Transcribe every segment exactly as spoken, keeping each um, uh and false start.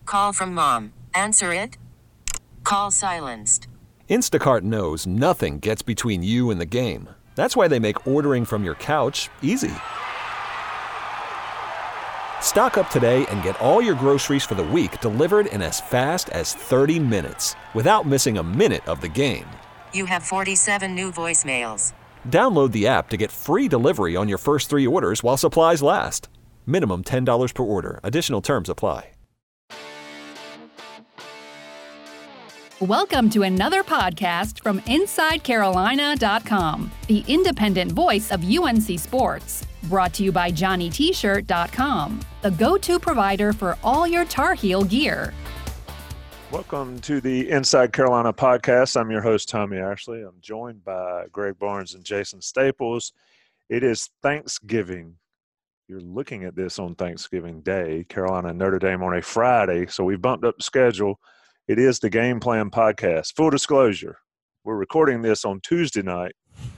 Call from mom. Answer it. Call silenced. Instacart knows nothing gets between you and the game. That's why they make ordering from your couch easy. Stock up today and get all your groceries for the week delivered in as fast as thirty minutes without missing a minute of the game. You have forty-seven new voicemails. Download the app to get free delivery on your first three orders while supplies last. Minimum ten dollars per order. Additional terms apply. Welcome to another podcast from Inside Carolina dot com, the independent voice of U N C sports. Brought to you by Johnny T Shirt dot com, the go-to provider for all your Tar Heel gear. Welcome to the Inside Carolina podcast. I'm your host, Tommy Ashley. I'm joined by Greg Barnes and Jason Staples. It is Thanksgiving. You're looking at this on Thanksgiving Day, Carolina and Notre Dame on a Friday, so we've bumped up the schedule. It is the Game Plan Podcast. Full disclosure, we're recording this on Tuesday night,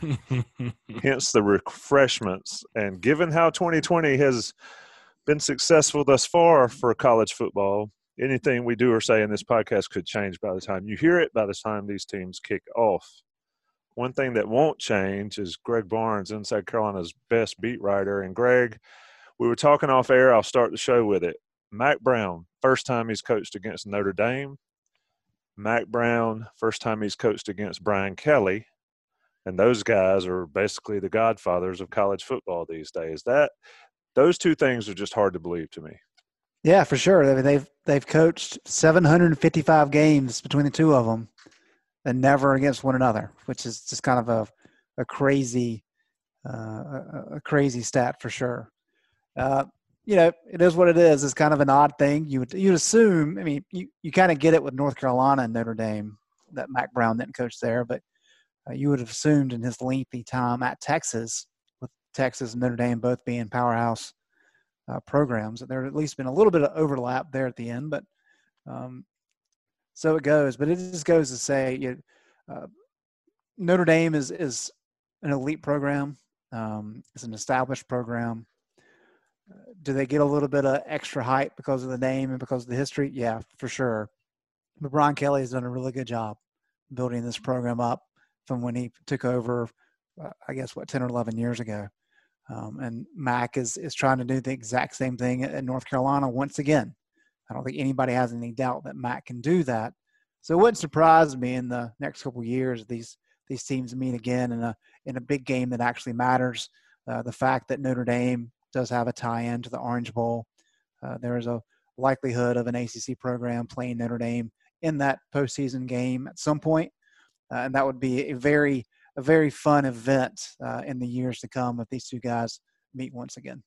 hence the refreshments. And given how twenty twenty has been successful thus far for college football, anything we do or say in this podcast could change by the time you hear it, by the time these teams kick off. One thing that won't change is Greg Barnes, Inside Carolina's best beat writer. And Greg, we were talking off air. I'll start the show with it. Mack Brown, first time he's coached against Notre Dame. Mack Brown, first time he's coached against Brian Kelly. And those guys are basically the godfathers of college football these days. That those two things are just hard to believe to me. Yeah, for sure. I mean, they've they've coached seven hundred fifty-five games between the two of them, and never against one another, which is just kind of a a crazy uh, a, a crazy stat for sure. Uh, you know, it is what it is. It's kind of an odd thing. You would you'd assume. I mean, you, you kind of get it with North Carolina and Notre Dame that Mack Brown didn't coach there, but uh, you would have assumed in his lengthy time at Texas, with Texas and Notre Dame both being powerhouse uh, programs, that there had at least been a little bit of overlap there at the end. But um, so it goes. But it just goes to say, you know, uh, Notre Dame is is an elite program. Um, it's an established program. Do they get a little bit of extra hype because of the name and because of the history? Yeah, for sure. But Brian Kelly has done a really good job building this program up from when he took over, uh, I guess, what, ten or eleven years ago. Um, and Mack is, is trying to do the exact same thing at North Carolina once again. I don't think anybody has any doubt that Mack can do that. So it wouldn't surprise me in the next couple of years these these teams meet again in a in a big game that actually matters. Uh, the fact that Notre Dame does have a tie-in to the Orange Bowl. Uh, there is a likelihood of an A C C program playing Notre Dame in that postseason game at some point, uh, and that would be a very, a very fun event uh, in the years to come if these two guys meet once again.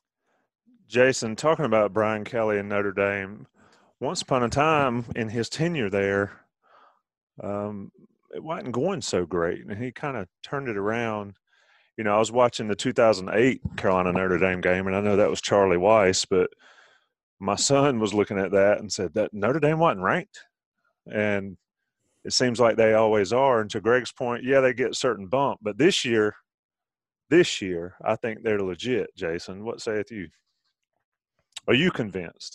Jason, talking about Brian Kelly and Notre Dame, once upon a time in his tenure there, um, it wasn't going so great, and he kind of turned it around. You know, I was watching the two thousand eight Carolina Notre Dame game, and I know that was Charlie Weiss, but my son was looking at that and said that Notre Dame wasn't ranked. And it seems like they always are. And to Greg's point, yeah, they get a certain bump. But this year, this year, I think they're legit, Jason. What sayeth you? Are you convinced?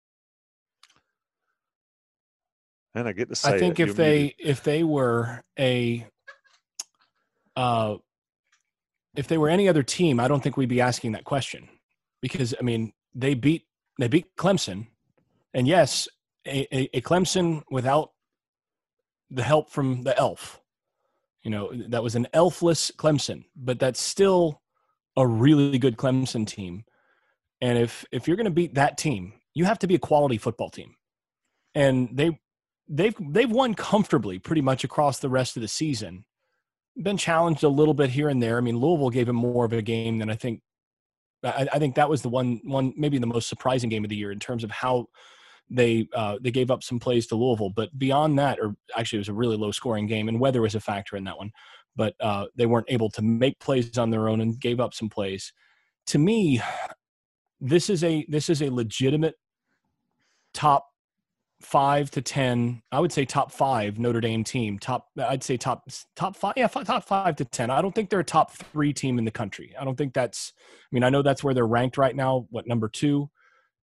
And I get to say I think it. if You're they muted. if they were a uh, if they were any other team, I don't think we'd be asking that question, because I mean they beat they beat Clemson, and yes, a, a, a Clemson without the help from the elf. You know, that was an elfless Clemson, but that's still a really good Clemson team. And if if you're going to beat that team, you have to be a quality football team. And they they've they've won comfortably pretty much across the rest of the season. Been challenged a little bit here and there. I mean, Louisville gave him more of a game than I think. I, I think that was the one one maybe the most surprising game of the year in terms of how they uh, they gave up some plays to Louisville. But beyond that, or actually it was a really low scoring game, and weather was a factor in that one. But uh, they weren't able to make plays on their own and gave up some plays. To me, this is a this is a legitimate top five to ten. I would say top five Notre Dame team. Top I'd say top top five. Yeah, top five to ten. I don't think they're a top three team in the country. I don't think that's. I mean, I know that's where they're ranked right now. What, number two?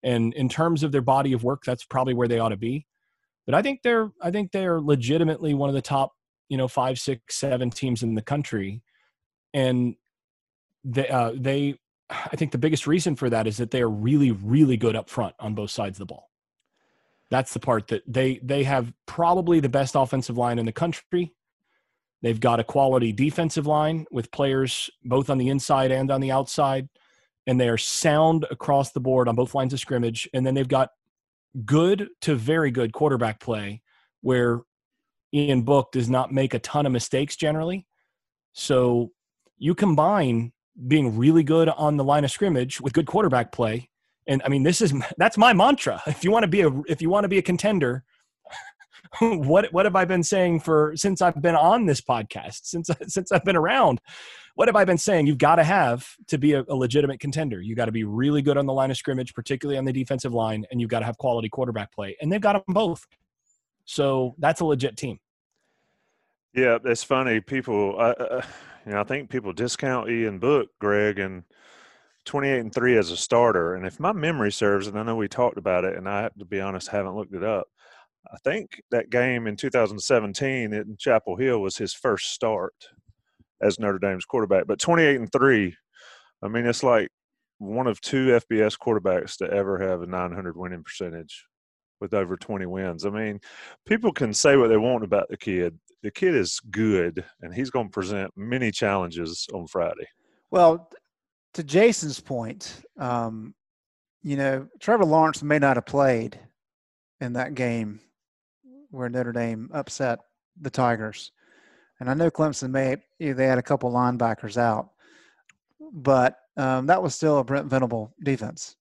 And in terms of their body of work, that's probably where they ought to be. But I think they're, I think they're legitimately one of the top, you know, five, six, seven teams in the country. And they, uh, they, I think the biggest reason for that is that they are really, really good up front on both sides of the ball. That's the part that they, they have probably the best offensive line in the country. They've got a quality defensive line with players both on the inside and on the outside, and they are sound across the board on both lines of scrimmage. And then they've got good to very good quarterback play where Ian Book does not make a ton of mistakes generally. So you combine being really good on the line of scrimmage with good quarterback play. And I mean, this is, that's my mantra. If you want to be a, if you want to be a contender, what, what have I been saying for, since I've been on this podcast, since, since I've been around, what have I been saying? You've got to have to be a, a legitimate contender. You got to be really good on the line of scrimmage, particularly on the defensive line, and you've got to have quality quarterback play. And they've got them both. So that's a legit team. Yeah, it's funny. People, uh, uh, you know, I think people discount Ian Book, Greg, and twenty-eight and three as a starter. And if my memory serves, and I know we talked about it, and I have to be honest, haven't looked it up. I think that game in two thousand seventeen in Chapel Hill was his first start as Notre Dame's quarterback. But twenty-eight and three, I mean, it's like one of two F B S quarterbacks to ever have a nine hundred winning percentage with over twenty wins. I mean, people can say what they want about the kid. The kid is good, and he's going to present many challenges on Friday. Well, to Jason's point, um, you know, Trevor Lawrence may not have played in that game where Notre Dame upset the Tigers. And I know Clemson may – they had a couple linebackers out. But um, that was still a Brent Venable defense.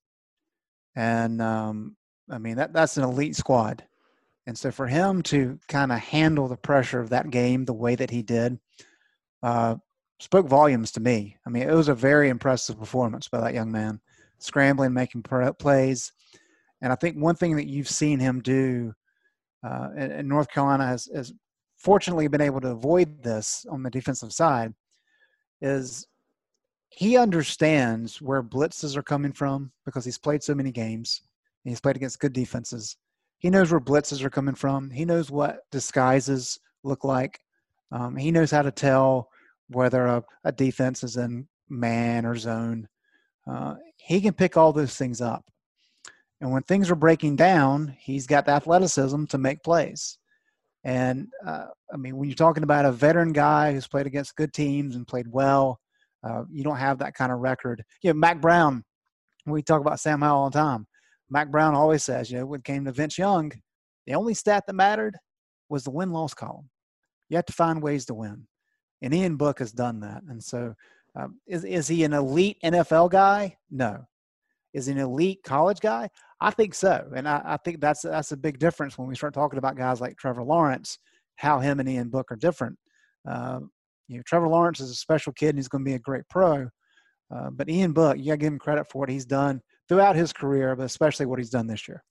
And, um, I mean, that that's an elite squad. And so for him to kind of handle the pressure of that game the way that he did uh, spoke volumes to me. I mean, it was a very impressive performance by that young man, scrambling, making plays. And I think one thing that you've seen him do uh, – and North Carolina has, has fortunately been able to avoid this on the defensive side – is he understands where blitzes are coming from because he's played so many games. And he's played against good defenses. He knows where blitzes are coming from. He knows what disguises look like. Um, he knows how to tell whether a, a defense is in man or zone. Uh, he can pick all those things up. And when things are breaking down, he's got the athleticism to make plays. And, uh, I mean, when you're talking about a veteran guy who's played against good teams and played well, uh, you don't have that kind of record. You know, Mac Brown, we talk about Sam Howell all the time. Mac Brown always says, you know, when it came to Vince Young, the only stat that mattered was the win-loss column. You have to find ways to win. And Ian Book has done that. And so um, is, is he an elite N F L guy? No. Is he an elite college guy? I think so. And I, I think that's, that's a big difference when we start talking about guys like Trevor Lawrence, how him and Ian Book are different. Uh, you know, Trevor Lawrence is a special kid and he's going to be a great pro. Uh, but Ian Book, you got to give him credit for what he's done throughout his career, but especially what he's done this year.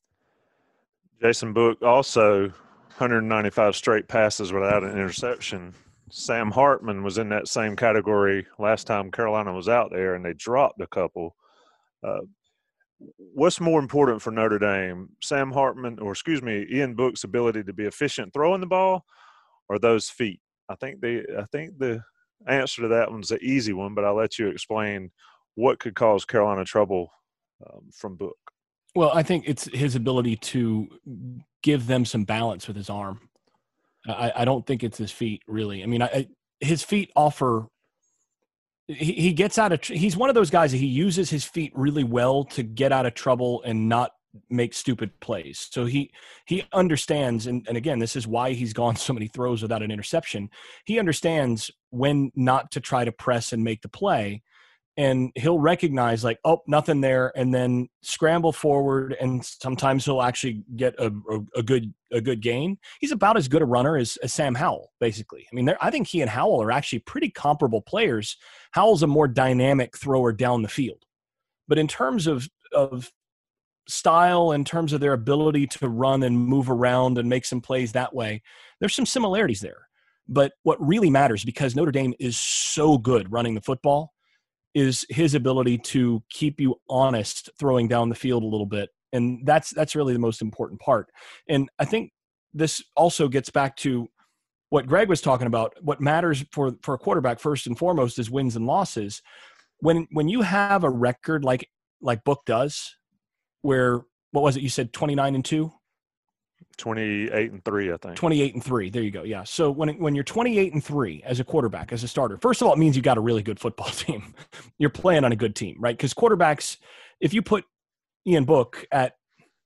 Jason Book also one hundred ninety-five straight passes without an interception. Sam Hartman was in that same category last time Carolina was out there, and they dropped a couple. Uh, what's more important for Notre Dame, Sam Hartman, or excuse me, Ian Book's ability to be efficient throwing the ball, or those feet? I think the I think the answer to that one's an easy one, but I'll let you explain what could cause Carolina trouble um, from Book. Well, I think it's his ability to give them some balance with his arm. I, I don't think it's his feet, really. I mean, I, his feet offer he, – he gets out of – he's one of those guys that he uses his feet really well to get out of trouble and not make stupid plays. So he he understands, and, and again, this is why he's gone so many throws without an interception. He understands when not to try to press and make the play. And he'll recognize like, oh, nothing there, and then scramble forward, and sometimes he'll actually get a, a, a good a good gain. He's about as good a runner as, as Sam Howell, basically. I mean, I think he and Howell are actually pretty comparable players. Howell's a more dynamic thrower down the field. But in terms of, of style, in terms of their ability to run and move around and make some plays that way, there's some similarities there. But what really matters, because Notre Dame is so good running the football, is his ability to keep you honest throwing down the field a little bit And that's that's really the most important part. And I think this also gets back to what Greg was talking about. What matters for, for a quarterback first and foremost is wins and losses. When when you have a record like like Book does, where what was it? You said twenty-nine and two? twenty-eight and three, I think. twenty-eight and three. There you go. Yeah. So when when you're twenty-eight and three as a quarterback, as a starter, first of all, it means you got a really good football team. You're playing on a good team, right? Because quarterbacks, if you put Ian Book at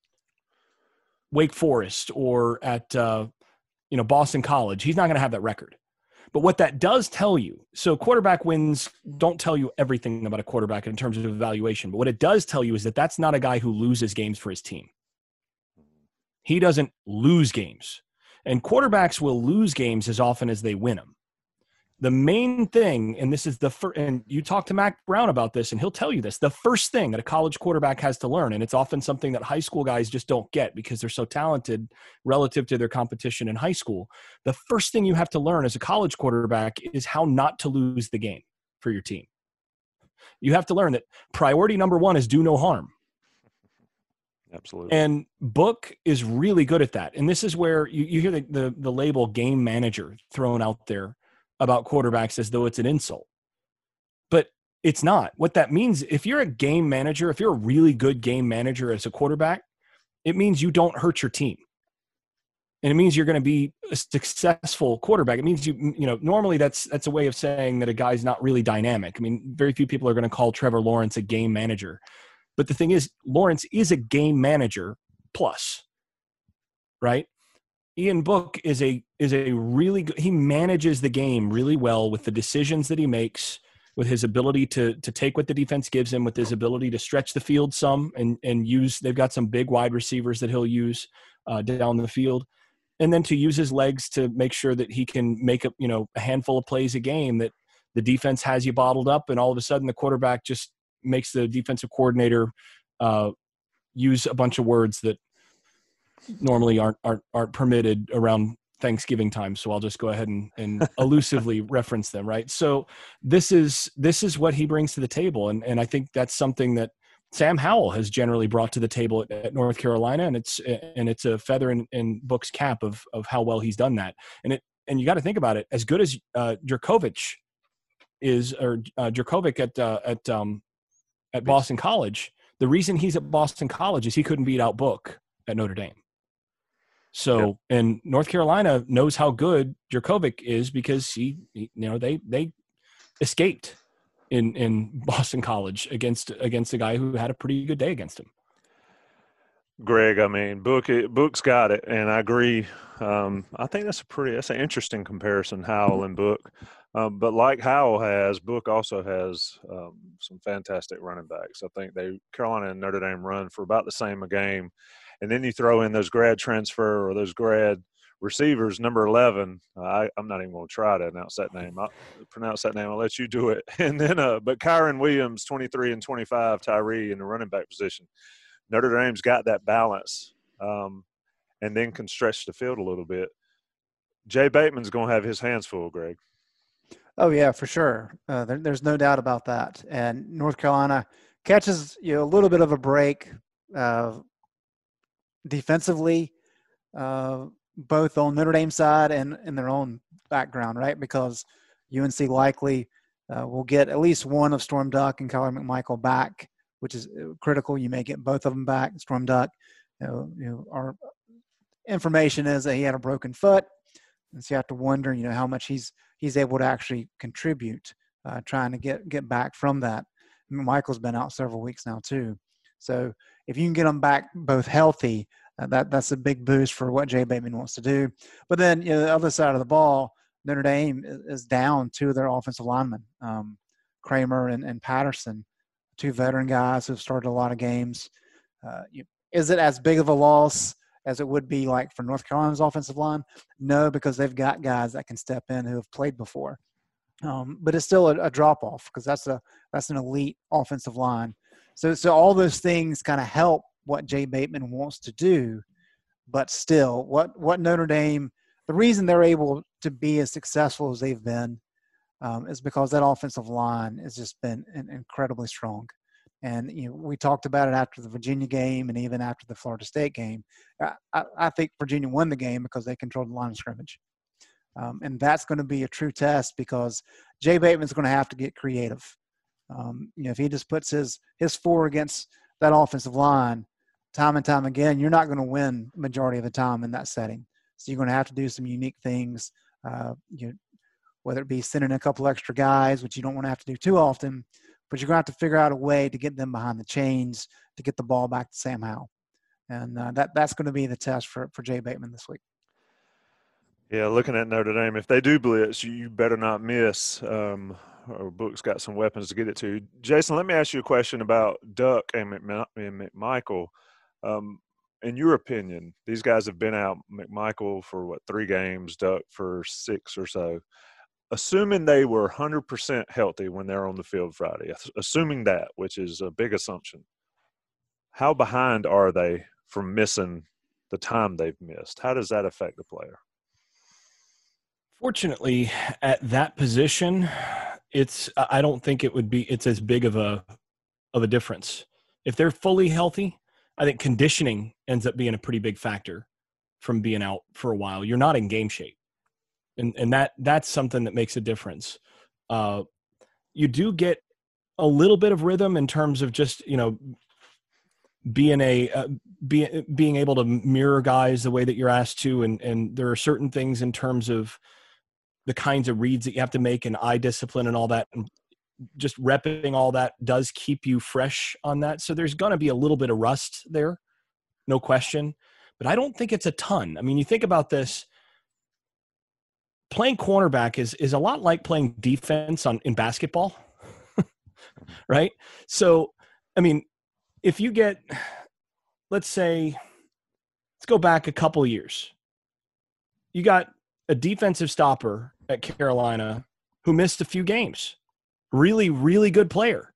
Wake Forest or at uh, you know Boston College, he's not going to have that record. But what that does tell you, so quarterback wins don't tell you everything about a quarterback in terms of evaluation. But what it does tell you is that that's not a guy who loses games for his team. He doesn't lose games. And quarterbacks will lose games as often as they win them. The main thing, and this is the first, and you talk to Mac Brown about this, and he'll tell you this, the first thing that a college quarterback has to learn, and it's often something that high school guys just don't get because they're so talented relative to their competition in high school. The first thing you have to learn as a college quarterback is how not to lose the game for your team. You have to learn that priority number one is do no harm. Absolutely. And Book is really good at that. And this is where you, you hear the, the, the label game manager thrown out there about quarterbacks as though it's an insult. But it's not. What that means, if you're a game manager, if you're a really good game manager as a quarterback, it means you don't hurt your team. And it means you're going to be a successful quarterback. It means you, you know, normally that's that's a way of saying that a guy's not really dynamic. I mean, very few people are going to call Trevor Lawrence a game manager. But the thing is, Lawrence is a game manager plus, right? Ian Book is a is a really good, he manages the game really well with the decisions that he makes, with his ability to to take what the defense gives him, with his ability to stretch the field some and and use, they've got some big wide receivers that he'll use uh, down the field, and then to use his legs to make sure that he can make a, you know, a handful of plays a game that the defense has you bottled up, and all of a sudden the quarterback just makes the defensive coordinator uh, use a bunch of words that normally aren't aren't aren't permitted around Thanksgiving time. So I'll just go ahead and, and elusively reference them. Right. So this is this is what he brings to the table, and and I think that's something that Sam Howell has generally brought to the table at, at North Carolina, and it's and it's a feather in, in Book's cap of of how well he's done that. And it and you got to think about it. As good as uh, Jurkovec is, or uh, Jurkovec at uh, at um, at Boston College, the reason he's at Boston College is he couldn't beat out Book at Notre Dame. So, yep. And North Carolina knows how good Jurkovec is because he, he, you know, they they escaped in in Boston College against against a guy who had a pretty good day against him. Greg, I mean, Book Book's got it, and I agree. Um, I think that's a pretty that's an interesting comparison, Howell and Book. Um, but like Howell has, Book also has um, some fantastic running backs. I think they Carolina and Notre Dame run for about the same a game. And then you throw in those grad transfer or those grad receivers, number eleven. Uh, I, I'm not even going to try to announce that name. I'll pronounce that name. I'll let you do it. And then, uh, but Kyron Williams, twenty-three and twenty-five, Tyree in the running back position. Notre Dame's got that balance, um, and then can stretch the field a little bit. Jay Bateman's going to have his hands full, Greg. Oh yeah, for sure. Uh, there, there's no doubt about that. And North Carolina catches you know, a little bit of a break. Uh, defensively, uh, both on Notre Dame side and in their own background, right? Because U N C likely uh, will get at least one of Storm Duck and Kyler McMichael back, which is critical. You may get both of them back. Storm Duck, you know, you know, our information is that he had a broken foot, and so you have to wonder, you know, how much he's he's able to actually contribute, uh, trying to get get back from that. McMichael's been out several weeks now too. So if you can get them back both healthy, uh, that that's a big boost for what Jay Bateman wants to do. But then, you know, the other side of the ball, Notre Dame is, is down two of their offensive linemen, um, Kramer and, and Patterson, two veteran guys who have started a lot of games. Uh, you, is it as big of a loss as it would be like for North Carolina's offensive line? No, because they've got guys that can step in who have played before. Um, but it's still a, a drop-off because that's a that's an elite offensive line. So, so all those things kind of help what Jay Bateman wants to do, but still, what what Notre Dame, the reason they're able to be as successful as they've been, um, is because that offensive line has just been in, incredibly strong. And you know, we talked about it after the Virginia game and even after the Florida State game. I, I, I think Virginia won the game because they controlled the line of scrimmage. Um, and that's going to be a true test because Jay Bateman's going to have to get creative. Um, you know, if he just puts his his four against that offensive line time and time again, you're not going to win majority of the time in that setting. So you're going to have to do some unique things, uh, you know, whether it be sending a couple extra guys, which you don't want to have to do too often, but you're going to have to figure out a way to get them behind the chains to get the ball back to Sam Howell. And uh, that that's going to be the test for, for Jay Bateman this week. Yeah, looking at Notre Dame, if they do blitz, you better not miss. Um, our book's got some weapons to get it to. Jason, let me ask you a question about Duck and McMichael. Um, in your opinion, these guys have been out, McMichael for, what, three games, Duck for six or so. Assuming they were one hundred percent healthy when they're on the field Friday, assuming that, which is a big assumption, how behind are they from missing the time they've missed? How does that affect the player? Fortunately, at that position, it's I don't think it would be it's as big of a of a difference. If they're fully healthy, I think conditioning ends up being a pretty big factor from being out for a while. You're not in game shape. And and that that's something that makes a difference. Uh, you do get a little bit of rhythm in terms of just, you know, being a uh, be, being able to mirror guys the way that you're asked to, and and there are certain things in terms of the kinds of reads that you have to make and eye discipline and all that, and just repping all that does keep you fresh on that. So there's going to be a little bit of rust there, no question, but I don't think it's a ton. I mean, you think about this, playing cornerback is, is a lot like playing defense on in basketball, right? So, I mean, if you get, let's say, let's go back a couple of years. You got a defensive stopper at Carolina who missed a few games. Really, really good player.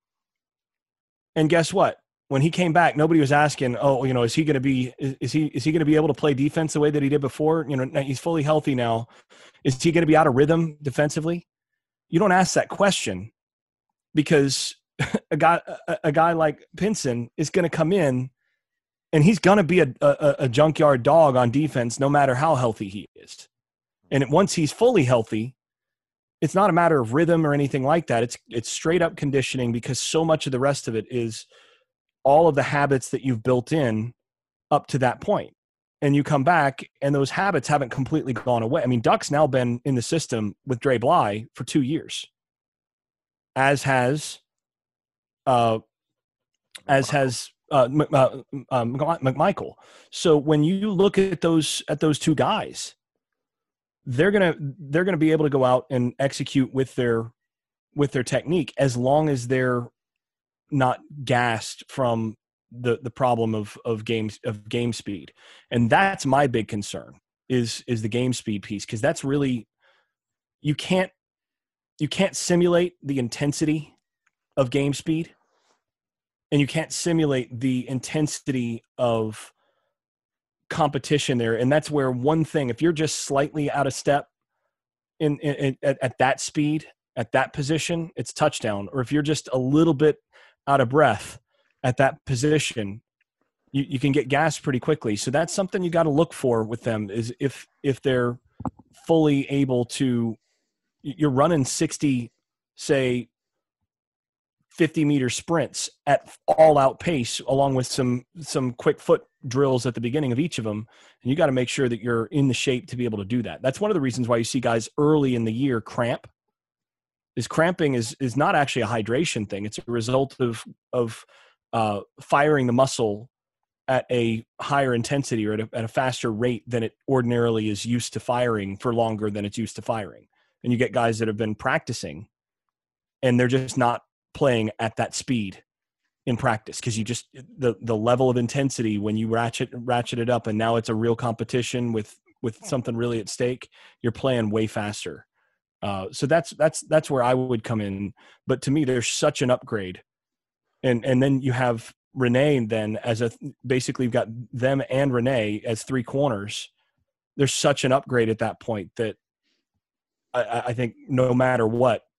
And guess what? When he came back, nobody was asking, oh, you know, is he going to be, is, is he, is he going to be able to play defense the way that he did before? You know, he's fully healthy now. Is he going to be out of rhythm defensively? You don't ask that question because a guy, a, a guy like Pinson is going to come in and he's going to be a, a, a junkyard dog on defense, no matter how healthy he is. And once he's fully healthy, it's not a matter of rhythm or anything like that. It's, it's straight up conditioning, because so much of the rest of it is all of the habits that you've built in up to that point. And you come back and those habits haven't completely gone away. I mean, Duck's now been in the system with Dre Bly for two years, as has, uh, as has uh, uh, uh, McMichael. So when you look at those, at those two guys, they're going to, they're going to be able to go out and execute with their, with their technique, as long as they're not gassed from the, the problem of, of games, of game speed. And that's my big concern is, is the game speed piece. Cause that's really, you can't, you can't simulate the intensity of game speed, and you can't simulate the intensity of competition there. And that's where one thing, if you're just slightly out of step in, in, in at, at that speed, at that position, it's touchdown. Or if you're just a little bit out of breath at that position, you, you can get gassed pretty quickly. So that's something you got to look for with them, is if, if they're fully able to, you're running sixty, say fifty meter sprints at all out pace, along with some, some quick foot drills at the beginning of each of them. And you got to make sure that you're in the shape to be able to do that. That's one of the reasons why you see guys early in the year cramp. Is cramping is, is not actually a hydration thing. It's a result of, of uh, firing the muscle at a higher intensity or at a, at a faster rate than it ordinarily is used to firing for longer than it's used to firing. And you get guys that have been practicing and they're just not playing at that speed in practice, because you just, the, the level of intensity when you ratchet, ratchet it up and now it's a real competition with, with something really at stake, you're playing way faster. Uh, so that's, that's, that's where I would come in. But to me, there's such an upgrade. And, and then you have Renee then as a, basically you've got them and Renee as three corners. There's such an upgrade at that point that I, I think no matter what,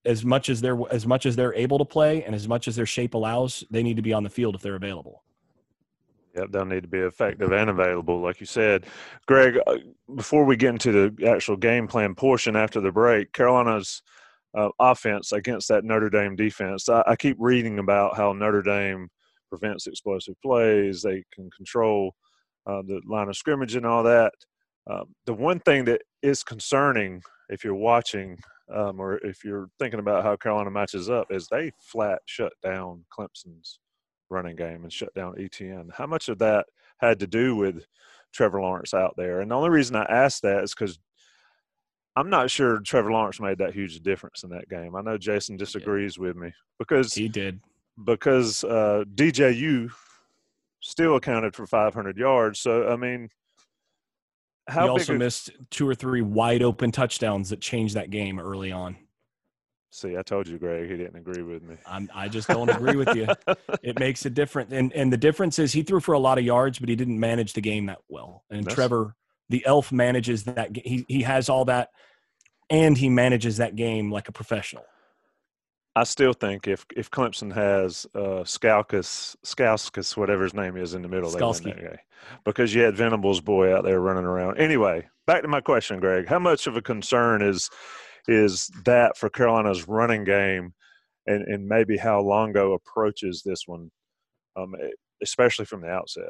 as much as they're as much as they're able to play and as much as their shape allows, they need to be on the field if they're available. Yep, they'll need to be effective and available, like you said. Greg, uh, before we get into the actual game plan portion after the break, Carolina's uh, offense against that Notre Dame defense, I, I keep reading about how Notre Dame prevents explosive plays. They can control uh, the line of scrimmage and all that. Uh, the one thing that is concerning if you're watching um, or if you're thinking about how Carolina matches up is they flat shut down Clemson's running game and shut down E T N. How much of that had to do with Trevor Lawrence out there? And the only reason I asked that is because I'm not sure Trevor Lawrence made that huge difference in that game. I know Jason disagrees with me because he did because uh, D J U still accounted for five hundred yards. So I mean, how he also big a, missed two or three wide open touchdowns that changed that game early on. See, I told you, Greg, he didn't agree with me. I'm, I just don't agree with you. It makes a difference. And and the difference is he threw for a lot of yards, but he didn't manage the game that well. And That's, Trevor, the elf, manages that. He, he has all that, and he manages that game like a professional. I still think if if Clemson has uh, Skalkas, Skauskas, whatever his name is, in the middle, they win that game. Because you had Venables' boy out there running around. Anyway, back to my question, Greg. How much of a concern is – is that for Carolina's running game, and, and maybe how Longo approaches this one, um, especially from the outset?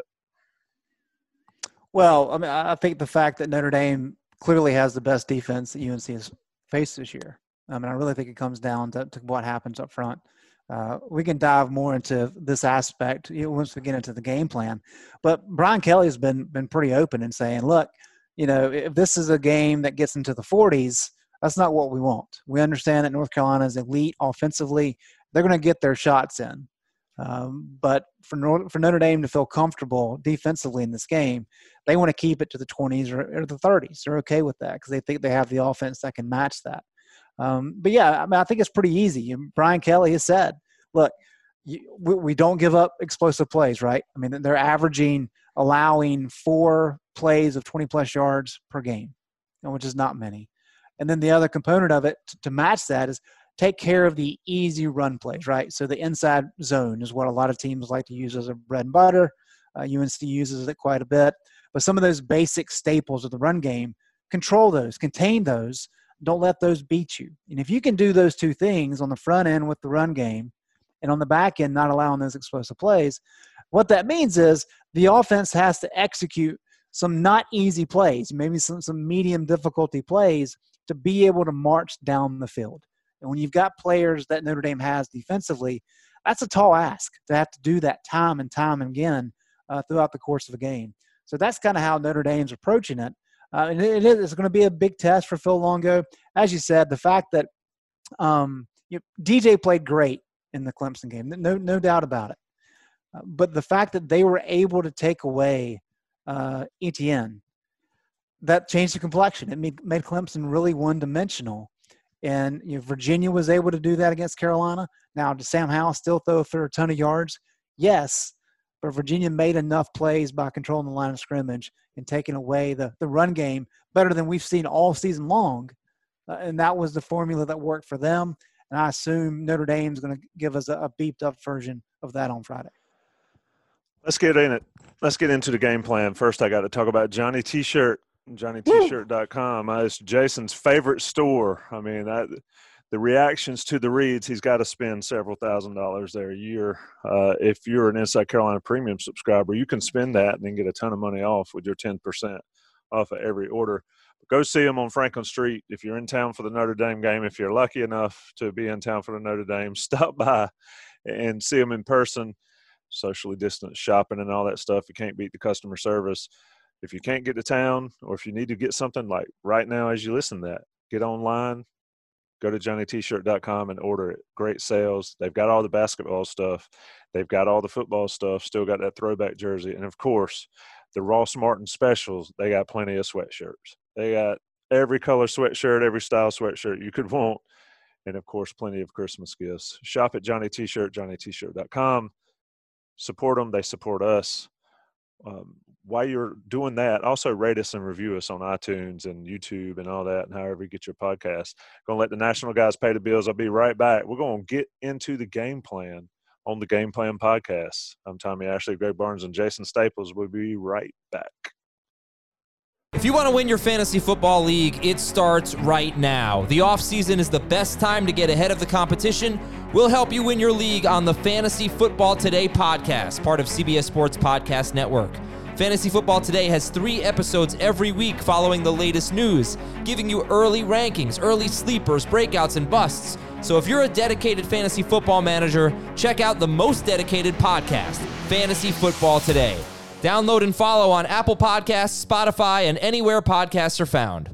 Well, I mean, I think the fact that Notre Dame clearly has the best defense that U N C has faced this year. I mean, I really think it comes down to, to what happens up front. Uh, we can dive more into this aspect you know, once we get into the game plan. But Brian Kelly has been been pretty open in saying, look, you know, if this is a game that gets into the forties, that's not what we want. We understand that North Carolina is elite offensively. They're going to get their shots in. Um, but for, North, for Notre Dame to feel comfortable defensively in this game, they want to keep it to the twenties or, or the thirties. They're okay with that because they think they have the offense that can match that. Um, but, yeah, I mean, I think it's pretty easy. And Brian Kelly has said, look, you, we, we don't give up explosive plays, right? I mean, they're averaging, allowing four plays of twenty-plus yards per game, which is not many. And then the other component of it to match that is take care of the easy run plays, right? So the inside zone is what a lot of teams like to use as a bread and butter. Uh, U N C uses it quite a bit. But some of those basic staples of the run game, control those, contain those. Don't let those beat you. And if you can do those two things on the front end with the run game and on the back end not allowing those explosive plays, what that means is the offense has to execute some not easy plays, maybe some, some medium difficulty plays to be able to march down the field. And when you've got players that Notre Dame has defensively, that's a tall ask to have to do that time and time again uh, throughout the course of a game. So that's kind of how Notre Dame's approaching it. Uh, and it is it's going to be a big test for Phil Longo. As you said, the fact that um, you know, D J played great in the Clemson game, no, no doubt about it. Uh, but the fact that they were able to take away uh, E T N, that changed the complexion. It made, made Clemson really one-dimensional. And you know, Virginia was able to do that against Carolina. Now, did Sam Howell still throw for a ton of yards? Yes, but Virginia made enough plays by controlling the line of scrimmage and taking away the, the run game better than we've seen all season long. Uh, and that was the formula that worked for them. And I assume Notre Dame's going to give us a, a beefed-up version of that on Friday. Let's get in it. Let's get into the game plan. First, I got to talk about Johnny T-Shirt. Johnny T Shirt dot com. Uh, it's Jason's favorite store. I mean, that, the reactions to the reads, he's got to spend several thousand dollars there a year. Uh, if you're an Inside Carolina Premium subscriber, you can spend that and then get a ton of money off with your ten percent off of every order. But go see him on Franklin Street. If you're in town for the Notre Dame game, if you're lucky enough to be in town for the Notre Dame, stop by and see him in person. Socially distanced shopping and all that stuff. You can't beat the customer service. If you can't get to town, or if you need to get something like right now as you listen to that, get online, go to Johnny T Shirt dot com and order it. Great sales. They've got all the basketball stuff. They've got all the football stuff. Still got that throwback jersey. And, of course, the Ross Martin specials, they got plenty of sweatshirts. They got every color sweatshirt, every style sweatshirt you could want. And, of course, plenty of Christmas gifts. Shop at Johnny T-Shirt, Johnny T Shirt dot com. Support them. They support us. Um, while you're doing that, also rate us and review us on iTunes and YouTube and all that, and however you get your podcast. Going to let the national guys pay the bills. I'll be right back. We're going to get into the game plan on the Game Plan Podcast. I'm Tommy Ashley, Greg Barnes, and Jason Staples. We'll be right back. If you want to win your fantasy football league, it starts right now. The offseason is the best time to get ahead of the competition. We'll help you win your league on the Fantasy Football Today podcast, part of C B S Sports Podcast Network. Fantasy Football Today has three episodes every week following the latest news, giving you early rankings, early sleepers, breakouts, and busts. So if you're a dedicated fantasy football manager, check out the most dedicated podcast, Fantasy Football Today. Download and follow on Apple Podcasts, Spotify, and anywhere podcasts are found.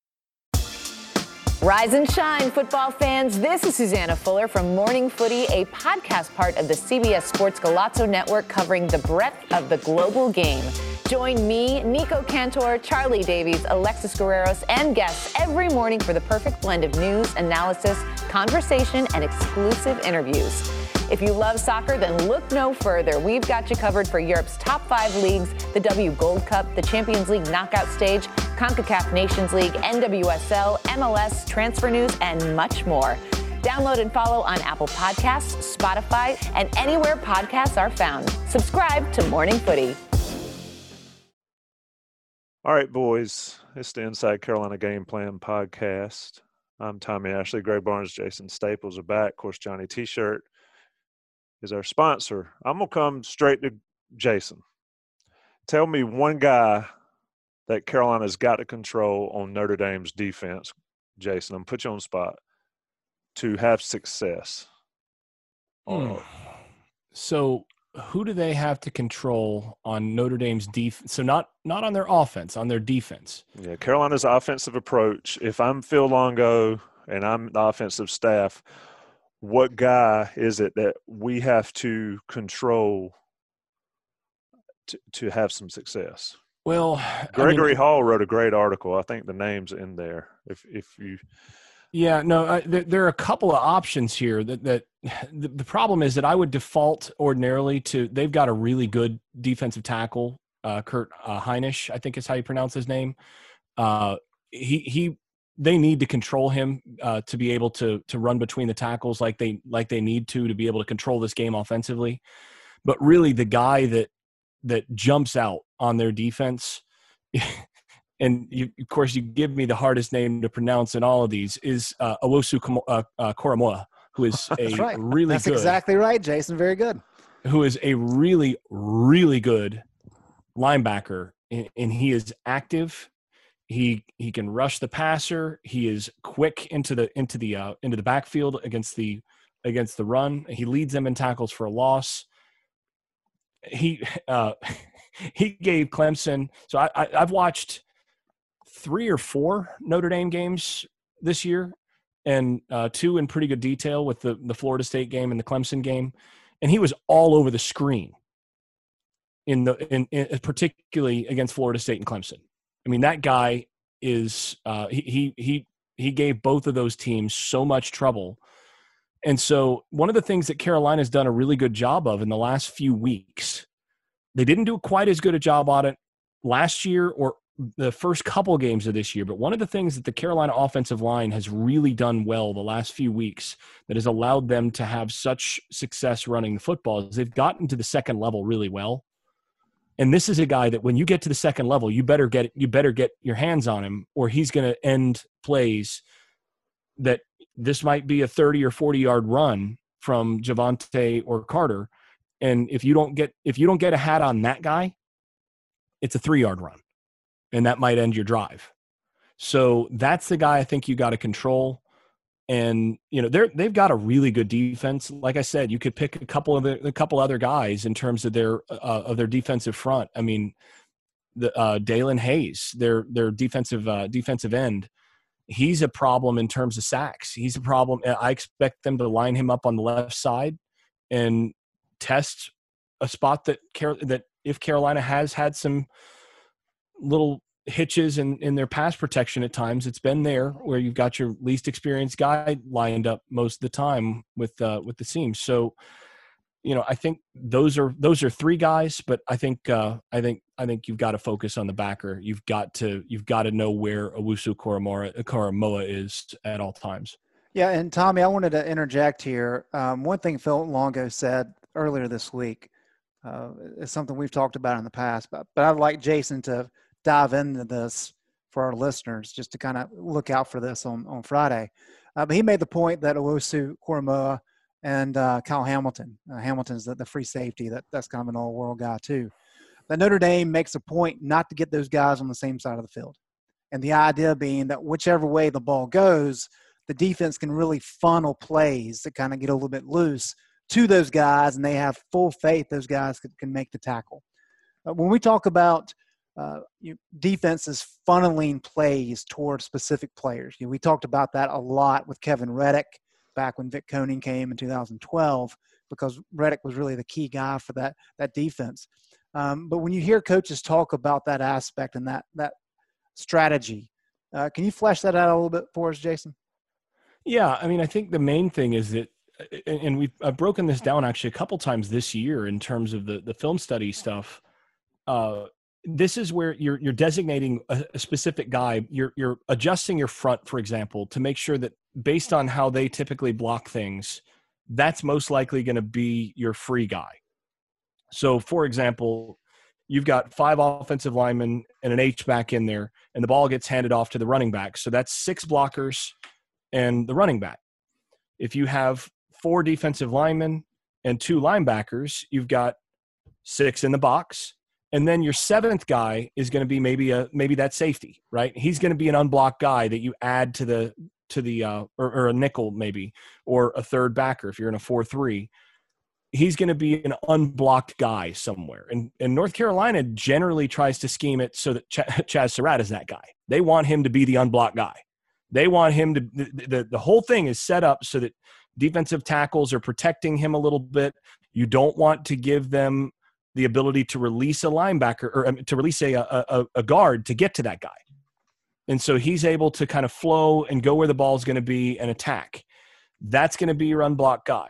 Rise and shine, football fans. This is Susanna Fuller from Morning Footy, a podcast part of the C B S Sports Golazo Network covering the breadth of the global game. Join me, Nico Cantor, Charlie Davies, Alexis Guerreros, and guests every morning for the perfect blend of news, analysis, conversation, and exclusive interviews. If you love soccer, then look no further. We've got you covered for Europe's top five leagues, the W Gold Cup, the Champions League knockout stage, CONCACAF Nations League, N W S L, M L S, transfer news, and much more. Download and follow on Apple Podcasts, Spotify, and anywhere podcasts are found. Subscribe to Morning Footy. All right, boys. It's the Inside Carolina Game Plan Podcast. I'm Tommy Ashley. Greg Barnes, Jason Staples are back. Of course, Johnny T-shirt is our sponsor. I'm going to come straight to Jason. Tell me one guy that Carolina's got to control on Notre Dame's defense, Jason. I'm going to put you on the spot, to have success. Hmm. So who do they have to control on Notre Dame's defense? So not not on their offense, on their defense. Yeah, Carolina's offensive approach. If I'm Phil Longo and I'm the offensive staff, what guy is it that we have to control to, to have some success? Well, Gregory I mean, Hall wrote a great article. I think the name's in there. If if you, yeah, no, I, there, there are a couple of options here. That that the, the problem is that I would default ordinarily to they've got a really good defensive tackle, uh, Kurt uh, Heinisch, I think is how you pronounce his name. Uh, he he. They need to control him uh, to be able to to run between the tackles like they like they need to to be able to control this game offensively. But really, the guy that that jumps out on their defense, and you, of course you give me the hardest name to pronounce in all of these, is uh, Owusu uh, uh, Koromoa, who is a right. really That's good. That's exactly right, Jason. Very good. Who is a really really good linebacker, and, and he is active. He he can rush the passer. He is quick into the into the uh, into the backfield against the against the run. He leads them in tackles for a loss. He uh, he gave Clemson. So I, I I've watched three or four Notre Dame games this year, and uh, two in pretty good detail with the the Florida State game and the Clemson game, and he was all over the screen. In the in, in particularly against Florida State and Clemson. I mean, that guy is uh, he, he he he gave both of those teams so much trouble. And so one of the things that Carolina's done a really good job of in the last few weeks, they didn't do quite as good a job on it last year or the first couple games of this year. But one of the things that the Carolina offensive line has really done well the last few weeks that has allowed them to have such success running the football is they've gotten to the second level really well. And this is a guy that when you get to the second level, you better get you better get your hands on him, or he's going to end plays that this might be a thirty or forty yard run from Javonte or Carter. And if you don't get if you don't get a hat on that guy, it's a three yard run, and that might end your drive. So that's the guy I think you got to control. And, you know, they're, they've got a really good defense. Like I said, you could pick a couple of the, a couple other guys in terms of their, uh, of their defensive front. I mean, the, uh, Dalen Hayes, their, their defensive, uh, defensive end, he's a problem in terms of sacks. He's a problem. I expect them to line him up on the left side and test a spot that Car- that if Carolina has had some little hitches in, in their pass protection at times, it's been there where you've got your least experienced guy lined up most of the time with uh, with the seams. So you know, I think those are those are three guys, but I think uh, I think I think you've got to focus on the backer. You've got to you've got to know where Owusu Koramoah is at all times. Yeah, and Tommy, I wanted to interject here. Um, one thing Phil Longo said earlier this week uh, is something we've talked about in the past, but, but I'd like Jason to dive into this for our listeners, just to kind of look out for this on, on Friday. Uh, but he made the point that Owusu Koramoah and uh, Kyle Hamilton, uh, Hamilton's the, the free safety, that, that's kind of an all-world guy too, that Notre Dame makes a point not to get those guys on the same side of the field. And the idea being that whichever way the ball goes, the defense can really funnel plays that kind of get a little bit loose to those guys, and they have full faith those guys can, can make the tackle. Uh, when we talk about uh, you know, defenses funneling plays towards specific players, you know, we talked about that a lot with Kevin Reddick back when Vic Koenning came in two thousand twelve, because Reddick was really the key guy for that that defense. Um, but when you hear coaches talk about that aspect and that that strategy, uh, can you flesh that out a little bit for us, Jason? Yeah, I mean, I think the main thing is that, and we've I've broken this down actually a couple times this year in terms of the the film study stuff. Uh, this is where you're you're designating a, a specific guy. You're you're adjusting your front, for example, to make sure that based on how they typically block things, that's most likely going to be your free guy. So, for example, you've got five offensive linemen and an H-back in there, and the ball gets handed off to the running back. So that's six blockers and the running back. If you have four defensive linemen and two linebackers, you've got six in the box. And then your seventh guy is going to be maybe a maybe that safety, right? He's going to be an unblocked guy that you add to the to the uh, or, or a nickel maybe, or a third backer if you're in a four three. He's going to be an unblocked guy somewhere. And, and North Carolina generally tries to scheme it so that Ch- Chaz Surratt is that guy. They want him to be the unblocked guy. They want him to the, – the, the whole thing is set up so that defensive tackles are protecting him a little bit. You don't want to give them the ability to release a linebacker or um, to release a, a, a guard to get to that guy. And so he's able to kind of flow and go where the ball is going to be and attack. That's going to be your unblocked guy.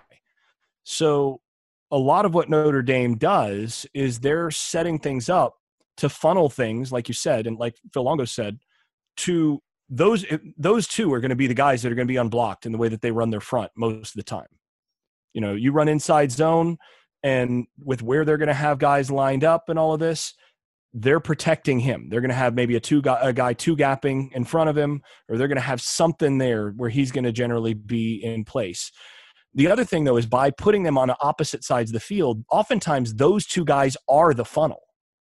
So a lot of what Notre Dame does is they're setting things up to funnel things, like you said, and like Phil Longo said, to those those two are going to be the guys that are going to be unblocked in the way that they run their front most of the time. You know, you run inside zone, and with where they're going to have guys lined up and all of this, they're protecting him. They're going to have maybe a two guy, a guy two gapping in front of him, or they're going to have something there where he's going to generally be in place. The other thing, though, is by putting them on opposite sides of the field, oftentimes those two guys are the funnel,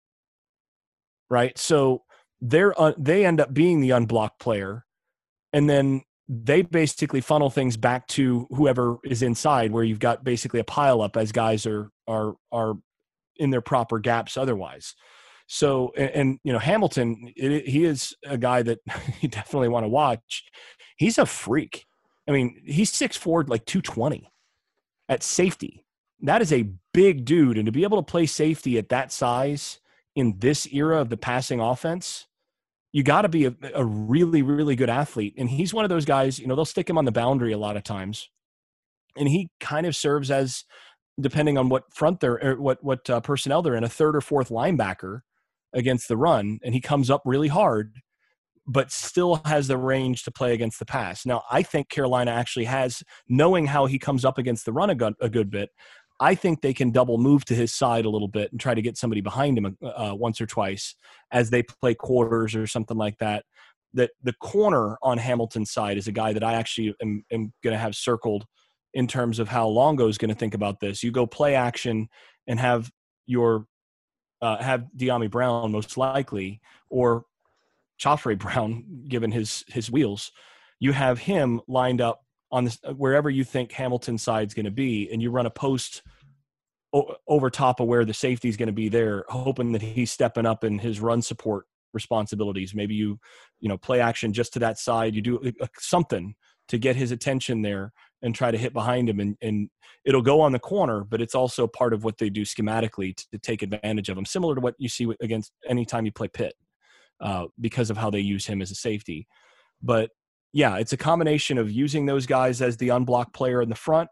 right? So they're uh, they end up being the unblocked player, and then they basically funnel things back to whoever is inside, where you've got basically a pile up as guys are are are in their proper gaps otherwise. So, and, and you know, Hamilton, it, he is a guy that you definitely want to watch. He's a freak. I mean, he's six foot four, like two twenty at safety. That is a big dude. And to be able to play safety at that size in this era of the passing offense, you got to be a, a really, really good athlete. And he's one of those guys, you know, they'll stick him on the boundary a lot of times. And he kind of serves as, depending on what front they're, or what, what uh, personnel they're in, a third or fourth linebacker against the run. And he comes up really hard, but still has the range to play against the pass. Now, I think Carolina actually has, knowing how he comes up against the run a good, a good bit, I think they can double move to his side a little bit and try to get somebody behind him uh, once or twice as they play quarters or something like that. That the corner on Hamilton's side is a guy that I actually am, am going to have circled in terms of how Longo is going to think about this. You go play action and have your uh, have Dyami Brown most likely, or Joffrey Brown, given his his wheels, you have him lined up on this wherever you think Hamilton's side is going to be, and you run a post o- over top of where the safety is going to be there, hoping that he's stepping up in his run support responsibilities. Maybe you, you know, play action just to that side. You do something to get his attention there and try to hit behind him, and, and it'll go on the corner, but it's also part of what they do schematically to, to take advantage of him, similar to what you see against any time you play Pitt. Uh, because of how they use him as a safety. But yeah, it's a combination of using those guys as the unblocked player in the front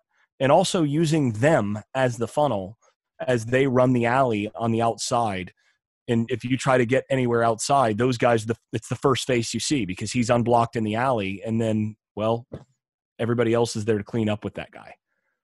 and also using them as the funnel as they run the alley on the outside. And if you try to get anywhere outside, those guys, the, it's the first face you see because he's unblocked in the alley. And then, well, everybody else is there to clean up with that guy.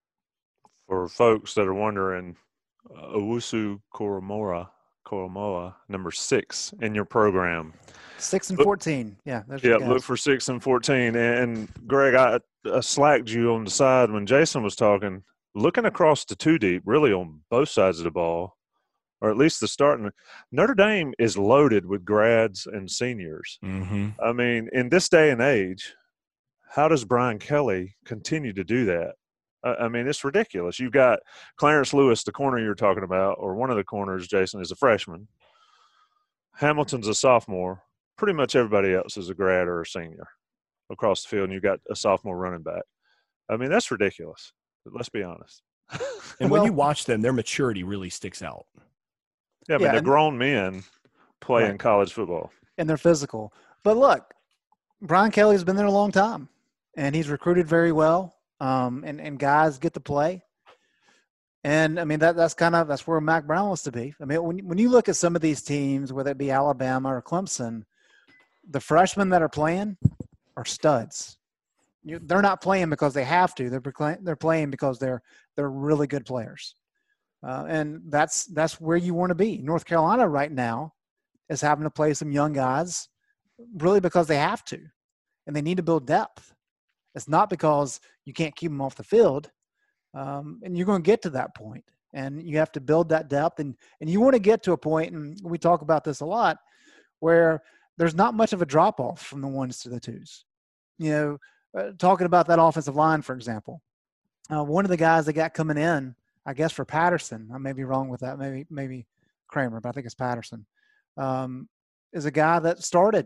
For folks that are wondering, uh, Owusu Koromoa, Koromoa, number six in your program. Six and look, fourteen. Yeah. Yeah, look for six and fourteen. And, Greg, I, I slacked you on the side when Jason was talking. Looking across the two deep, really on both sides of the ball, or at least the starting. Notre Dame is loaded with grads and seniors. Mm-hmm. I mean, in this day and age, how does Brian Kelly continue to do that? Uh, I mean, it's ridiculous. You've got Clarence Lewis, the corner you're talking about, or one of the corners, Jason, is a freshman. Hamilton's a sophomore. Pretty much everybody else is a grad or a senior across the field, and you've got a sophomore running back. I mean, that's ridiculous. Let's be honest. And well, when you watch them, their maturity really sticks out. Yeah, I mean, yeah, they're and, grown men playing right. college football. And they're physical. But look, Brian Kelly's been there a long time, and he's recruited very well, um, and, and guys get to play. And, I mean, that that's kind of – that's where Mack Brown wants to be. I mean, when, when you look at some of these teams, whether it be Alabama or Clemson, the freshmen that are playing are studs. You, they're not playing because they have to. They're they're playing because they're they're really good players, uh, and that's that's where you want to be. North Carolina right now is having to play some young guys, really because they have to, and they need to build depth. It's not because you can't keep them off the field, um, and you're going to get to that point, and you have to build that depth, and and you want to get to a point, and we talk about this a lot, where there's not much of a drop off from the ones to the twos, you know. Uh, talking about that offensive line, for example, uh, one of the guys that got coming in, I guess for Patterson, I may be wrong with that, maybe maybe Kramer, but I think it's Patterson, um, is a guy that started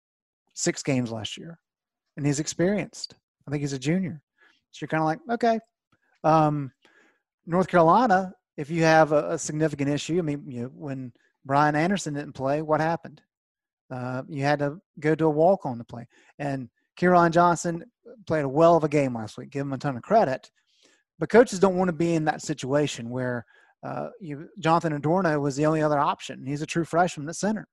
six games last year, and he's experienced. I think he's a junior. So you're kind of like, okay. Um, North Carolina, if you have a, a significant issue, I mean, you know, when Brian Anderson didn't play, what happened? Uh, you had to go to a walk-on to play. And Kieran Johnson played a well of a game last week. Give him a ton of credit. But coaches don't want to be in that situation where uh, you, Jonathan Adorno was the only other option. He's a true freshman at center.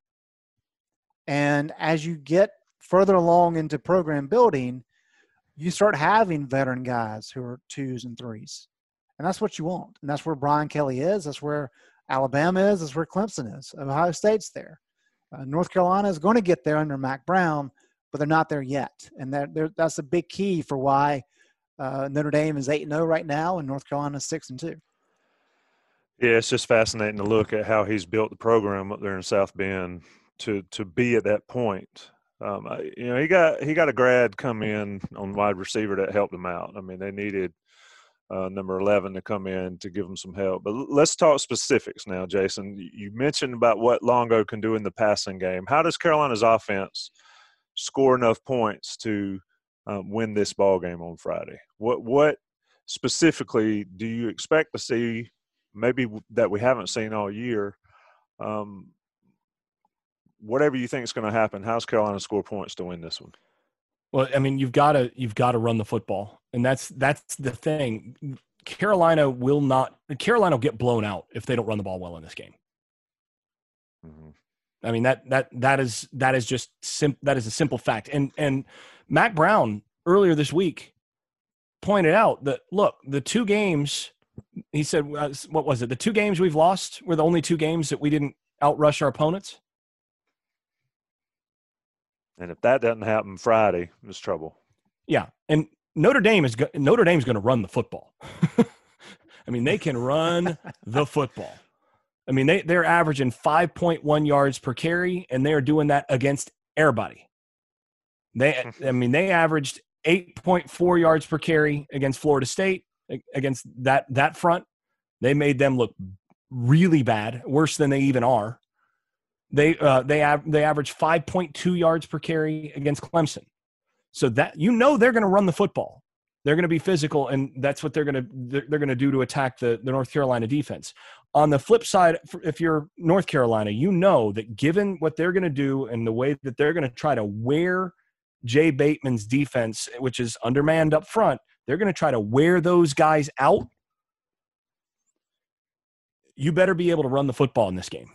And as you get further along into program building, you start having veteran guys who are twos and threes. And that's what you want. And that's where Brian Kelly is. That's where Alabama is. That's where Clemson is. Ohio State's there. Uh, North Carolina is going to get there under Mack Brown, but they're not there yet. And that, that's a big key for why uh, Notre Dame is eight and oh right now and North Carolina is six and two. Yeah, it's just fascinating to look at how he's built the program up there in South Bend to to be at that point. Um, I, you know, he got he got a grad come in on wide receiver that helped him out. I mean, they needed uh, number eleven to come in to give them some help. But let's talk specifics now, Jason. You mentioned about what Longo can do in the passing game. How does Carolina's offense score enough points to um, win this ball game on Friday? What what specifically do you expect to see, maybe that we haven't seen all year? Um, whatever you think is going to happen, how's Carolina score points to win this one? Well, I mean, you've got to you've got to run the football, and that's that's the thing. Carolina will not. Carolina will get blown out if they don't run the ball well in this game. Mm-hmm. I mean, that that that is that is just sim- that is a simple fact. And and Mack Brown earlier this week pointed out that, look, the two games, he said, what was it? The two games we've lost were the only two games that we didn't outrush our opponents. And if that doesn't happen Friday, it's trouble. Yeah, and Notre Dame is go- Notre Dame's going to run the football. I mean, they can run the football. I mean, they, they're averaging five point one yards per carry, and they are doing that against everybody. They, I mean, they averaged eight point four yards per carry against Florida State, against that that front. They made them look really bad, worse than they even are. They uh, they av- they averaged five point two yards per carry against Clemson. So that, you know, they're going to run the football. They're going to be physical, and that's what they're going to they're, they're going to do to attack the, the North Carolina defense. On the flip side, if you're North Carolina, you know that given what they're going to do and the way that they're going to try to wear Jay Bateman's defense, which is undermanned up front, They're going to try to wear those guys out. You better be able to run the football in this game.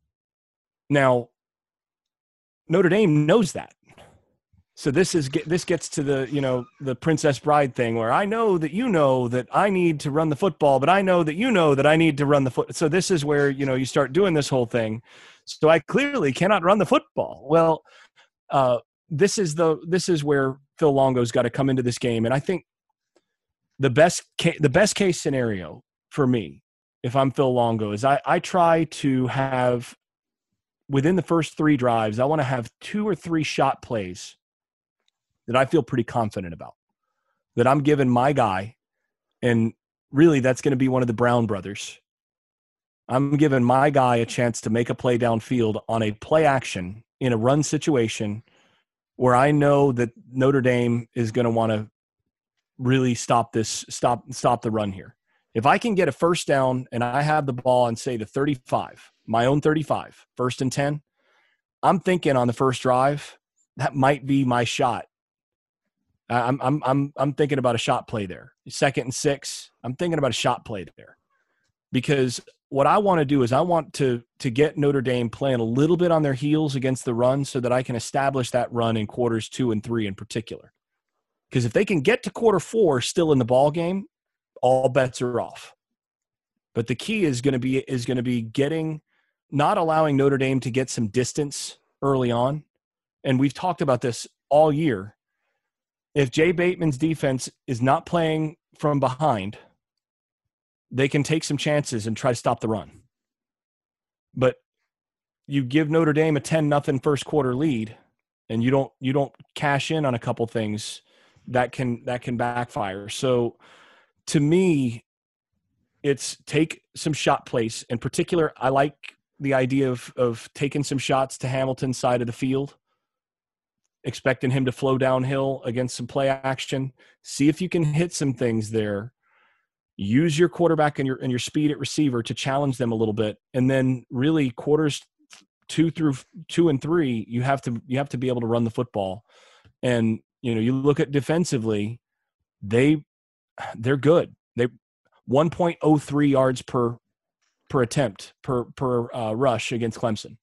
Now, Notre Dame knows that. So this is this gets to the, you know, the Princess Bride thing where I know that you know that I need to run the football, but I know that you know that I need to run the foot. So this is where, you know, you start doing this whole thing. So I clearly cannot run the football. Well, uh, this is the this is where Phil Longo's got to come into this game, and I think the best ca- the best case scenario for me, if I'm Phil Longo, is I, I try to have within the first three drives, I want to have two or three shot plays that I feel pretty confident about, that I'm giving my guy, and really that's going to be one of the Brown brothers. I'm giving my guy a chance to make a play downfield on a play action in a run situation where I know that Notre Dame is going to want to really stop this, stop, stop the run here. If I can get a first down and I have the ball on, say, the thirty-five, my own thirty-five, first and ten, I'm thinking on the first drive, that might be my shot. I'm I'm I'm I'm thinking about a shot play there. Second and six, I'm thinking about a shot play there. Because what I want to do is I want to to get Notre Dame playing a little bit on their heels against the run so that I can establish that run in quarters two and three in particular. Because if they can get to quarter four still in the ball game, all bets are off. But the key is going to be is going to be getting not allowing Notre Dame to get some distance early on. And we've talked about this all year. If Jay Bateman's defense is not playing from behind, they can take some chances and try to stop the run. But you give Notre Dame a ten nothing first quarter lead, and you don't you don't cash in on a couple things, that can that can backfire. So to me, it's take some shot plays. In particular, I like the idea of of taking some shots to Hamilton's side of the field, expecting him to flow downhill against some play action. See if you can hit some things there. Use your quarterback and your and your speed at receiver to challenge them a little bit, and then really quarters two through two and three, you have to you have to be able to run the football. And you know, you look at defensively, they they're good. They one point oh three yards per per attempt per per uh, rush against Clemson.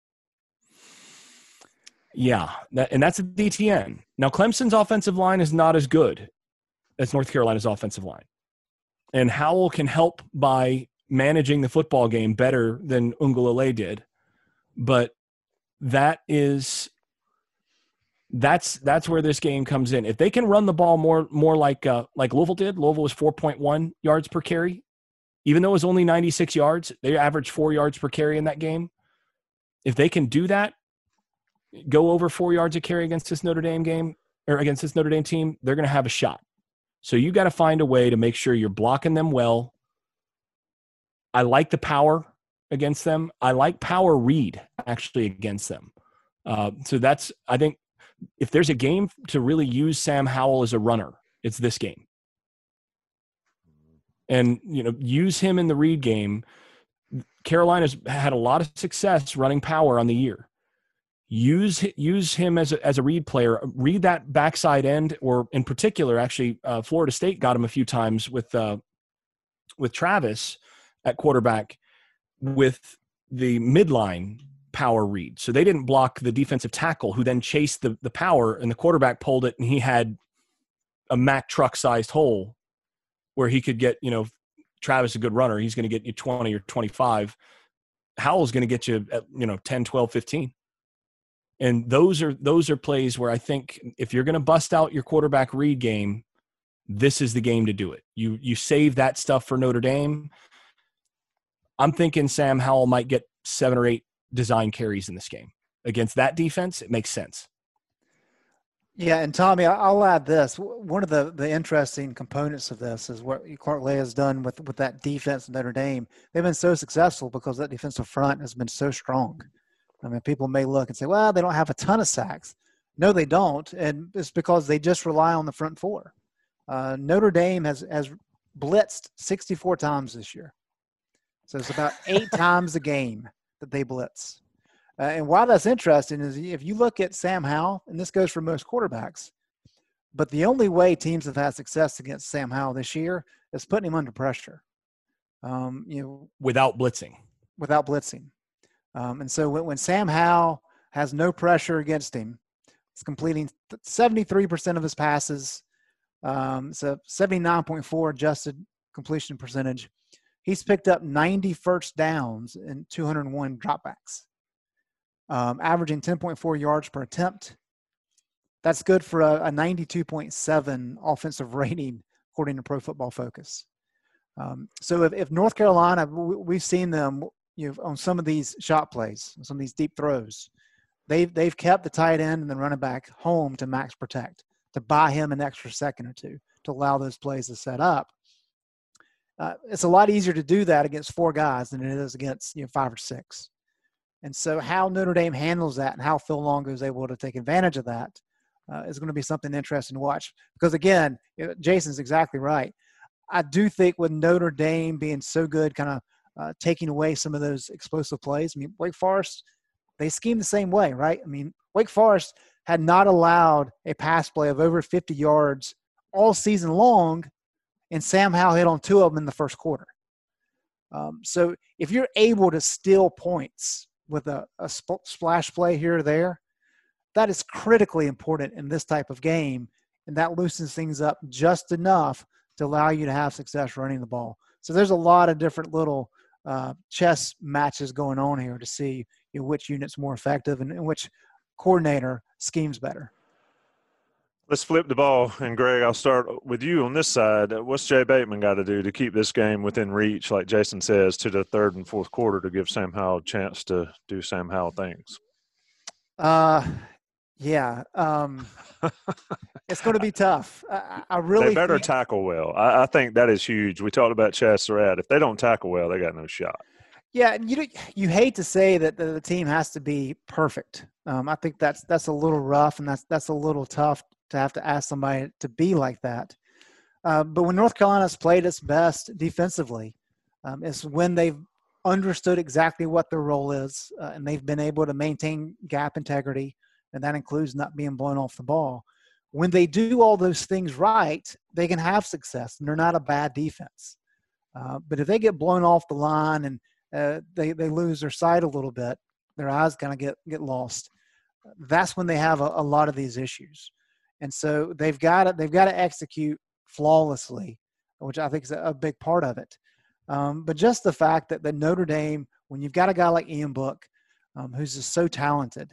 Yeah, that, and that's a D T N. Now, Clemson's offensive line is not as good as North Carolina's offensive line. And Howell can help by managing the football game better than Uiagalelei did. But that is that's that's where this game comes in. If they can run the ball more more like uh, like Louisville did, Louisville was four point one yards per carry. Even though it was only ninety-six yards, they averaged four yards per carry in that game. If they can do that, go over four yards a carry against this Notre Dame game or against this Notre Dame team, they're going to have a shot. So you got to find a way to make sure you're blocking them well. I like the power against them. I like power read actually against them. Uh, so that's, I think if there's a game to really use Sam Howell as a runner, it's this game. And, you know, use him in the read game. Carolina's had a lot of success running power on the year. Use use him as a, as a read player. Read that backside end, or in particular, actually, uh, Florida State got him a few times with uh, with Travis at quarterback with the midline power read. So they didn't block the defensive tackle, who then chased the the power, and the quarterback pulled it, and he had a Mack truck sized hole where he could get, you know, Travis is a good runner. He's going to get you twenty or twenty-five. Howell's going to get you at, you know, ten, twelve, fifteen. And those are those are plays where I think if you're going to bust out your quarterback read game, this is the game to do it. You you save that stuff for Notre Dame. I'm thinking Sam Howell might get seven or eight design carries in this game. Against that defense, it makes sense. Yeah, and Tommy, I'll add this. One of the, the interesting components of this is what Clark Lea has done with, with that defense in Notre Dame. They've been so successful because that defensive front has been so strong. I mean, people may look and say, well, they don't have a ton of sacks. No, they don't, and it's because they just rely on the front four. Uh, Notre Dame has, has blitzed sixty-four times this year. So it's about eight times a game that they blitz. Uh, and why that's interesting is if you look at Sam Howell, and this goes for most quarterbacks, But the only way teams have had success against Sam Howell this year is putting him under pressure. Um, you know, without blitzing. Without blitzing. Um, and so when, when Sam Howell has no pressure against him, he's completing seventy-three percent of his passes. Um, so seventy-nine point four adjusted completion percentage. He's picked up ninety first downs and two hundred one dropbacks, um, averaging ten point four yards per attempt. That's good for a, a ninety-two point seven offensive rating, according to Pro Football Focus. Um, so if, if North Carolina, we, we've seen them, you know, on some of these shot plays, some of these deep throws, they've they've kept the tight end and the running back home to max protect, to buy him an extra second or two to allow those plays to set up. Uh, it's a lot easier to do that against four guys than it is against, you know, five or six. And so how Notre Dame handles that and how Phil Longo is able to take advantage of that uh, is going to be something interesting to watch. Because, again, Jason's exactly right. I do think with Notre Dame being so good, kind of uh, taking away some of those explosive plays. I mean, Wake Forest, they scheme the same way, right? I mean, Wake Forest had not allowed a pass play of over fifty yards all season long, and Sam Howell hit on two of them in the first quarter. Um, so if you're able to steal points with a, a sp- splash play here or there, that is critically important in this type of game, and that loosens things up just enough to allow you to have success running the ball. So there's a lot of different little uh, chess matches going on here to see, you know, which unit's more effective and, and which coordinator schemes better. Let's flip the ball. And, Greg, I'll start with you on this side. What's Jay Bateman got to do to keep this game within reach, like Jason says, to the third and fourth quarter to give Sam Howell a chance to do Sam Howell things? Uh, yeah. Um, it's going to be tough. I, I really They better think, tackle well. I, I think that is huge. We talked about Chaz Surratt. If they don't tackle well, they got no shot. Yeah, you you hate to say that the, the team has to be perfect. Um, I think that's that's a little rough, and that's that's a little tough to have to ask somebody to be like that. Uh, but when North Carolina's played its best defensively, um, it's when they've understood exactly what their role is, uh, and they've been able to maintain gap integrity, and that includes not being blown off the ball. When they do all those things right, they can have success, and they're not a bad defense. Uh, but if they get blown off the line and uh, they, they lose their sight a little bit, their eyes kind of get, get lost, that's when they have a, a lot of these issues. And so they've got to, they've got to execute flawlessly, which I think is a, a big part of it. Um, but just the fact that the Notre Dame, when you've got a guy like Ian Book, um, who's just so talented,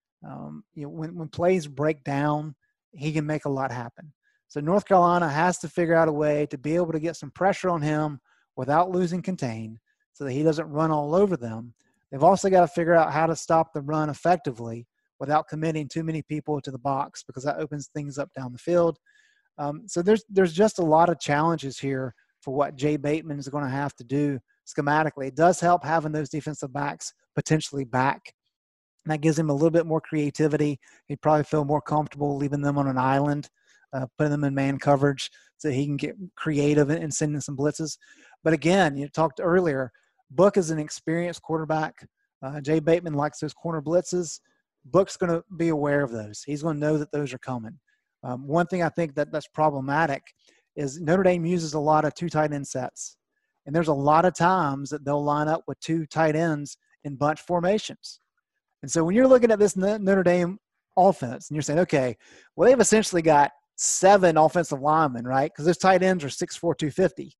um, you know, when, when plays break down, he can make a lot happen. So North Carolina has to figure out a way to be able to get some pressure on him without losing contain so that he doesn't run all over them. They've also got to figure out how to stop the run effectively without committing too many people to the box, because that opens things up down the field. Um, so there's there's just a lot of challenges here for what Jay Bateman is going to have to do schematically. It does help having those defensive backs potentially back. And that gives him a little bit more creativity. He'd probably feel more comfortable leaving them on an island, uh, putting them in man coverage so he can get creative and sending some blitzes. But again, you talked earlier, Book is an experienced quarterback. Uh, Jay Bateman likes those corner blitzes. Book's going to be aware of those. He's going to know that those are coming. Um, one thing I think that that's problematic is Notre Dame uses a lot of two tight end sets. And there's a lot of times that they'll line up with two tight ends in bunch formations. And so when you're looking at this Notre Dame offense and you're saying, okay, well, they've essentially got seven offensive linemen, right? Because those tight ends are six four, two fifty.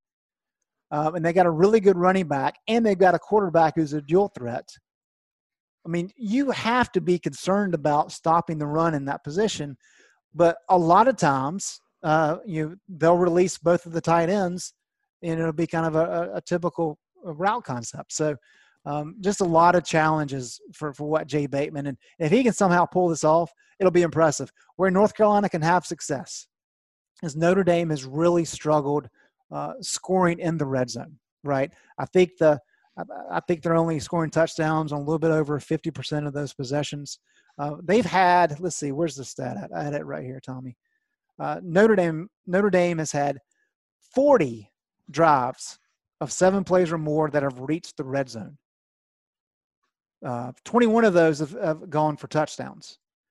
Um, and they got a really good running back, and they've got a quarterback who's a dual threat. I mean, you have to be concerned about stopping the run in that position. But a lot of times, uh, you they'll release both of the tight ends, and it'll be kind of a, a typical route concept. So um, just a lot of challenges for, for what Jay Bateman. And if he can somehow pull this off, it'll be impressive. Where North Carolina can have success is Notre Dame has really struggled uh, scoring in the red zone, right? I think the I think they're only scoring touchdowns on a little bit over fifty percent of those possessions. Uh, they've had, let's see, where's the stat at? I had it right here, Tommy. Uh, Notre Dame Notre Dame has had forty drives of seven plays or more that have reached the red zone. Uh, twenty-one of those have, have gone for touchdowns.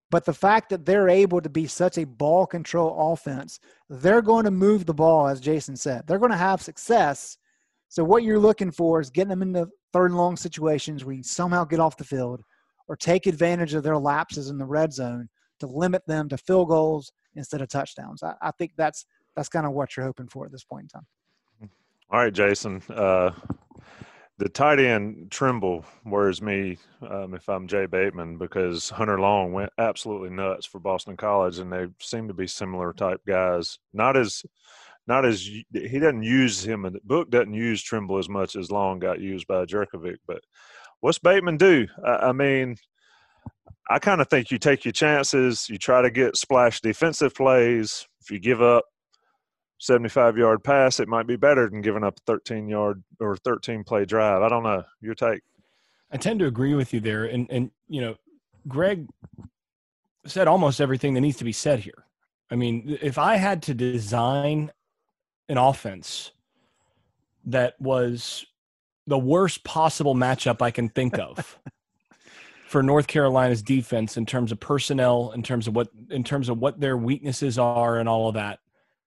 But the fact that they're able to be such a ball control offense, they're going to move the ball, as Jason said. They're going to have success. So what you're looking for is getting them into third and long situations where you somehow get off the field or take advantage of their lapses in the red zone to limit them to field goals instead of touchdowns. I, I think that's that's kind of what you're hoping for at this point in time. All right, Jason. Uh, the tight end Trimble worries me um, if I'm Jay Bateman, because Hunter Long went absolutely nuts for Boston College, and they seem to be similar type guys. Not as not as he doesn't use him, and the book doesn't use Trimble as much as Long got used by Jerkovic. But what's Bateman do? I, I mean, I kind of think you take your chances. You try to get splash defensive plays. If you give up seventy-five-yard pass, it might be better than giving up a thirteen-yard or thirteen-play drive. I don't know. Your take? I tend to agree with you there. And, and you know, Greg said almost everything that needs to be said here. I mean, if I had to design an offense that was the worst possible matchup I can think of for North Carolina's defense in terms of personnel, in terms of what in terms of what their weaknesses are and all of that,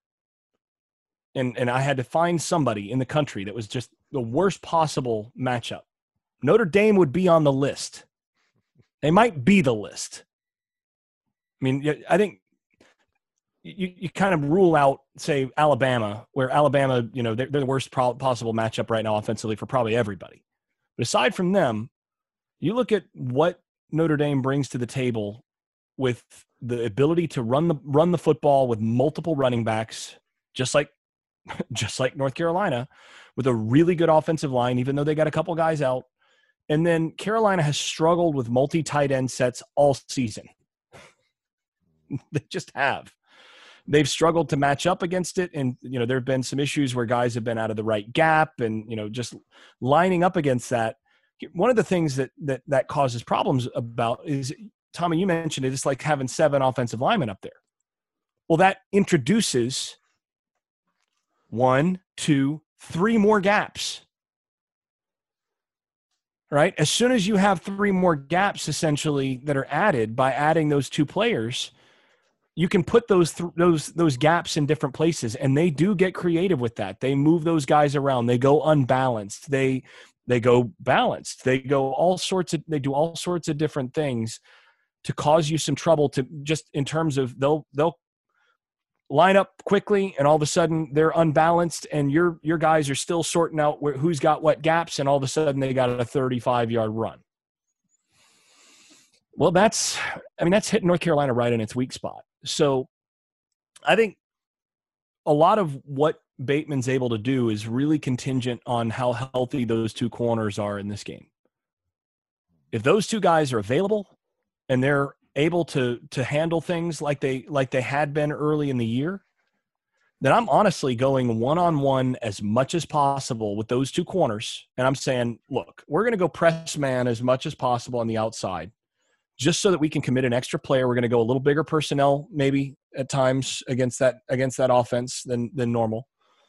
and and I had to find somebody in the country that was just the worst possible matchup, Notre Dame would be on the list. They might be the list. I mean, I think you, you kind of rule out, say, Alabama, where Alabama, you know, they're, they're the worst pro- possible matchup right now offensively for probably everybody. But aside from them, you look at what Notre Dame brings to the table with the ability to run the run the football with multiple running backs, just like just like North Carolina, with a really good offensive line, even though they got a couple guys out. And then Carolina has struggled with multi-tight end sets all season. They just have. They've struggled to match up against it. And, you know, there have been some issues where guys have been out of the right gap and, you know, just lining up against that. One of the things that that that causes problems about is, Tommy, you mentioned it, it's like having seven offensive linemen up there. Well, that introduces one, two, three more gaps. Right? As soon as you have three more gaps essentially that are added by adding those two players, you can put those th- those those gaps in different places, and they do get creative with that. They move those guys around. They go unbalanced. They they go balanced. They go all sorts of they do all sorts of different things to cause you some trouble, to just in terms of they'll they'll line up quickly and all of a sudden they're unbalanced and your your guys are still sorting out where, who's got what gaps, and all of a sudden they got a thirty-five yard run. Well, that's I mean that's hitting North Carolina right in its weak spot. So I think a lot of what Bateman's able to do is really contingent on how healthy those two corners are in this game. If those two guys are available and they're able to to handle things like they like they had been early in the year, then I'm honestly going one-on-one as much as possible with those two corners. And I'm saying, look, we're going to go press man as much as possible on the outside, just so that we can commit an extra player. We're going to go a little bigger personnel maybe at times against that against that offense than than normal.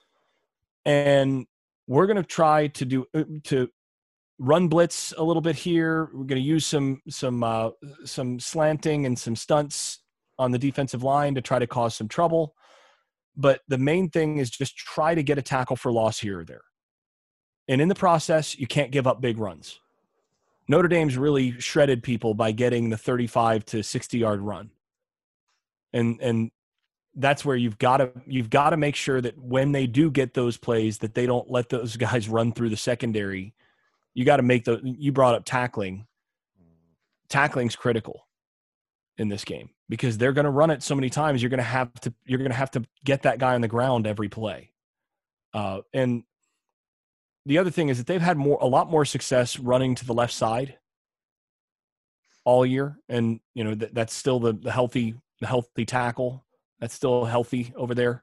And we're going to try to do to run blitz a little bit here. We're going to use some some uh, some slanting and some stunts on the defensive line to try to cause some trouble. But the main thing is just try to get a tackle for loss here or there. And in the process, you can't give up big runs. Notre Dame's really shredded people by getting the thirty-five to sixty yard run. And and that's where you've got to you've got to make sure that when they do get those plays that they don't let those guys run through the secondary. You got to make the you brought up tackling. Tackling's critical in this game because they're going to run it so many times. You're going to have to you're going to have to get that guy on the ground every play. Uh, and the other thing is that they've had more, a lot more success running to the left side all year. And, you know, that, that's still the, the healthy, the healthy tackle. That's still healthy over there.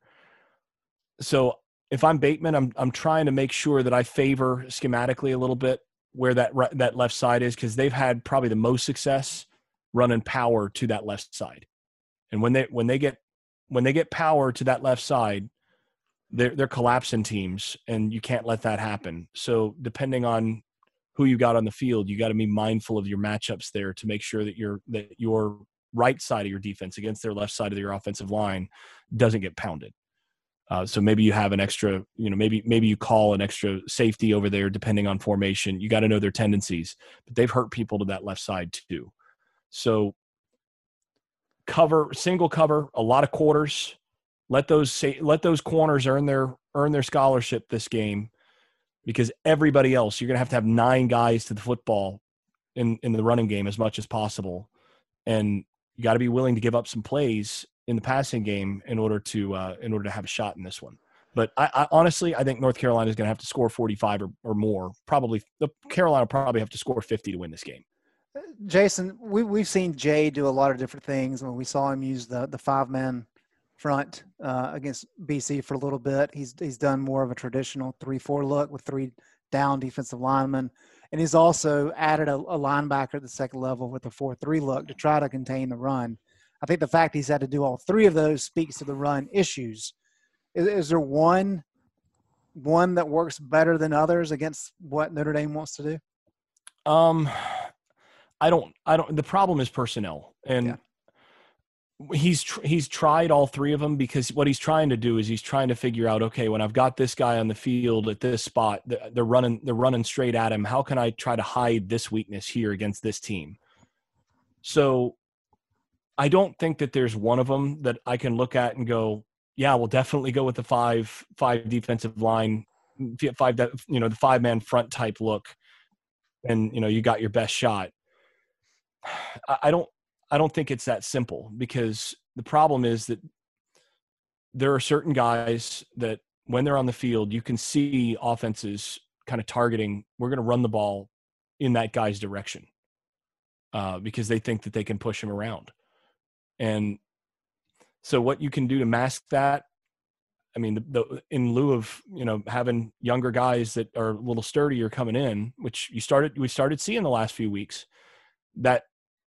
So if I'm Bateman, I'm, I'm trying to make sure that I favor schematically a little bit where that, that left side is, because they've had probably the most success running power to that left side. And when they, when they get, when they get power to that left side, They're they're collapsing teams, and you can't let that happen. So depending on who you got on the field, you got to be mindful of your matchups there to make sure that you're that you're right side of your defense against their left side of your offensive line doesn't get pounded. Uh, so maybe you have an extra, you know, maybe maybe you call an extra safety over there depending on formation. You got to know their tendencies, but they've hurt people to that left side too. So cover, single cover, a lot of quarters. Let those say, let those corners earn their earn their scholarship this game, because everybody else, you're going to have to have nine guys to the football in in the running game as much as possible, and you got to be willing to give up some plays in the passing game in order to uh, in order to have a shot in this one. But I, I honestly, I think North Carolina is going to have to score forty-five or, or more. Probably the Carolina will probably have to score fifty to win this game. Jason, we we've seen Jay do a lot of different things. When we saw him use the the five man front uh, against B C for a little bit, he's he's done more of a traditional three four look with three down defensive linemen, and he's also added a, a linebacker at the second level with a four three look to try to contain the run. I think the fact he's had to do all three of those speaks to the run issues. Is, is there one one that works better than others against what Notre Dame wants to do? Um, I don't. I don't. The problem is personnel, and Yeah. he's tr- he's tried all three of them, because what he's trying to do is he's trying to figure out, okay, when I've got this guy on the field at this spot, they're running they're running straight at him. How can I try to hide this weakness here against this team? So I don't think that there's one of them that I can look at and go, yeah, we'll definitely go with the five five defensive line, five you know the five man front type look, and you know you got your best shot. I, I don't I don't think it's that simple, because the problem is that there are certain guys that when they're on the field, you can see offenses kind of targeting, we're going to run the ball in that guy's direction uh, because they think that they can push him around. And so what you can do to mask that, I mean, the, the, in lieu of, you know, having younger guys that are a little sturdier coming in, which you started, we started seeing the last few weeks, that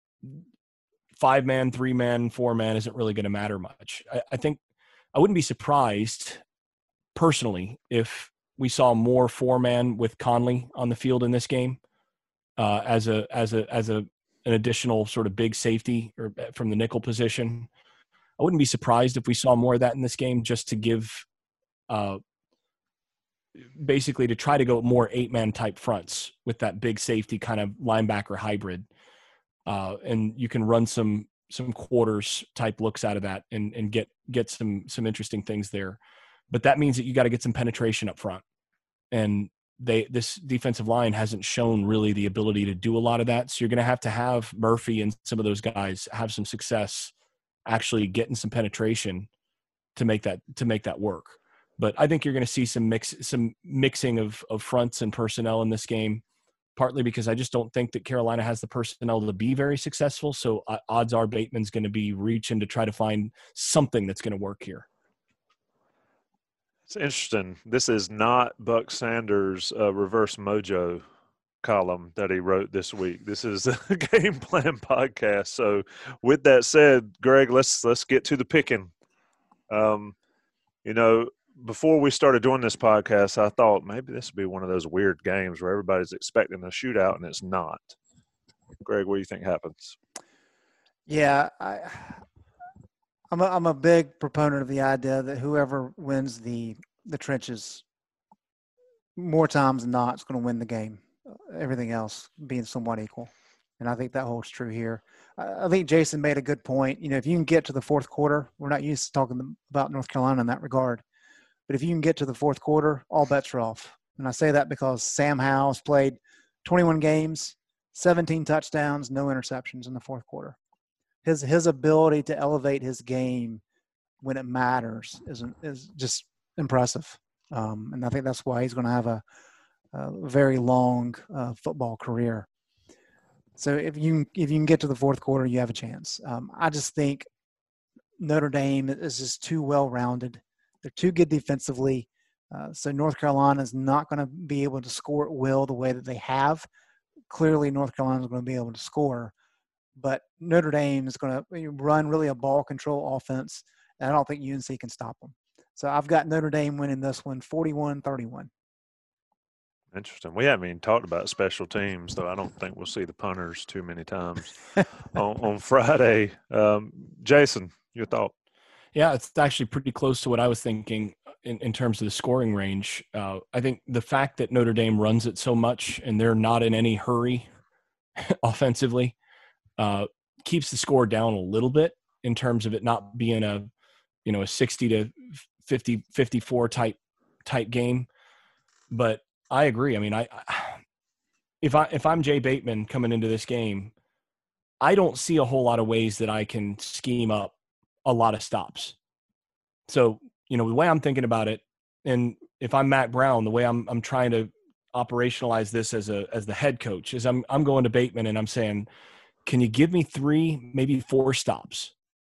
five man, three man, four man isn't really going to matter much. I, I think I wouldn't be surprised personally if we saw more four man with Conley on the field in this game uh, as a, as a, as a, an additional sort of big safety or from the nickel position. I wouldn't be surprised if we saw more of that in this game, just to give uh, basically to try to go more eight man type fronts with that big safety kind of linebacker hybrid. Uh, and you can run some, some quarters type looks out of that and, and get, get some, some interesting things there. But that means that you got to get some penetration up front, and they, this defensive line hasn't shown really the ability to do a lot of that. So you're going to have to have Murphy and some of those guys have some success actually getting some penetration to make that, to make that work. But I think you're going to see some mix, some mixing of, of fronts and personnel in this game, partly because I just don't think that Carolina has the personnel to be very successful. So uh, odds are Bateman's going to be reaching to try to find something that's going to work here. It's interesting. This is not Buck Sanders' uh, reverse mojo column that he wrote this week. This is a game plan podcast. So with that said, Greg, let's let's get to the picking. Um, you know, before we started doing this podcast, I thought maybe this would be one of those weird games where everybody's expecting a shootout and it's not. Greg, what do you think happens? Yeah, I, I'm a, I'm a big proponent of the idea that whoever wins the the trenches more times than not is going to win the game. Everything else being somewhat equal, and I think that holds true here. I, I think Jason made a good point. You know, if you can get to the fourth quarter, we're not used to talking about North Carolina in that regard, but if you can get to the fourth quarter, all bets are off. And I say that because Sam Howell's played twenty-one games, seventeen touchdowns, no interceptions in the fourth quarter. His his ability to elevate his game when it matters is is just impressive, um, and I think that's why he's going to have a, a very long uh, football career. So if you if you can get to the fourth quarter, you have a chance. Um, I just think Notre Dame is just too well-rounded. They're too good defensively. Uh, so North Carolina is not going to be able to score at will the way that they have. Clearly, North Carolina is going to be able to score. But Notre Dame is going to run really a ball control offense, and I don't think U N C can stop them. So I've got Notre Dame winning this one forty-one thirty-one. Interesting. We haven't even talked about special teams, though I don't think we'll see the punters too many times on, on Friday. Um, Jason, your thought? Yeah, it's actually pretty close to what I was thinking in, in terms of the scoring range. Uh, I think the fact that Notre Dame runs it so much and they're not in any hurry offensively uh, keeps the score down a little bit in terms of it not being a, you know, a sixty to fifty, fifty-four type type game. But I agree. I mean, I, if I, if I'm Jay Bateman coming into this game, I don't see a whole lot of ways that I can scheme up a lot of stops. So, you know, the way I'm thinking about it, and if I'm Matt Brown, the way I'm, I'm trying to operationalize this as a, as the head coach is I'm, I'm going to Bateman and I'm saying, can you give me three, maybe four stops?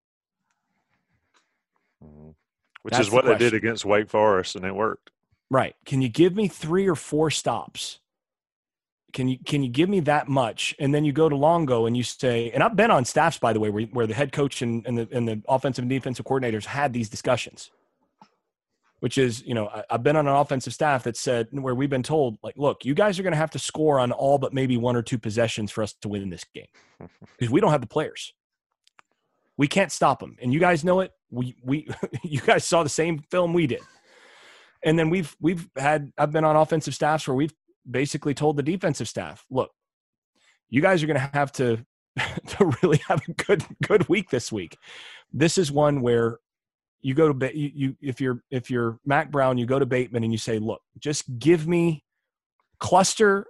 Which That's is what the they did question. against Wake Forest, and it worked. Right. Can you give me three or four stops? Can you can you give me that much? And then you go to Longo and you say, and I've been on staffs, by the way, where, where the head coach and, and, the, and the offensive and defensive coordinators had these discussions, which is, you know, I, I've been on an offensive staff that said, where we've been told, like, look, you guys are going to have to score on all but maybe one or two possessions for us to win this game because we don't have the players. We can't stop them. And you guys know it. We, we, you guys saw the same film we did. And then we've we've had I've been on offensive staffs where we've basically told the defensive staff, look, you guys are going to have to to really have a good good week this week. This is one where you go to you, you if you're if you're Mac Brown, you go to Bateman and you say, look, just give me cluster,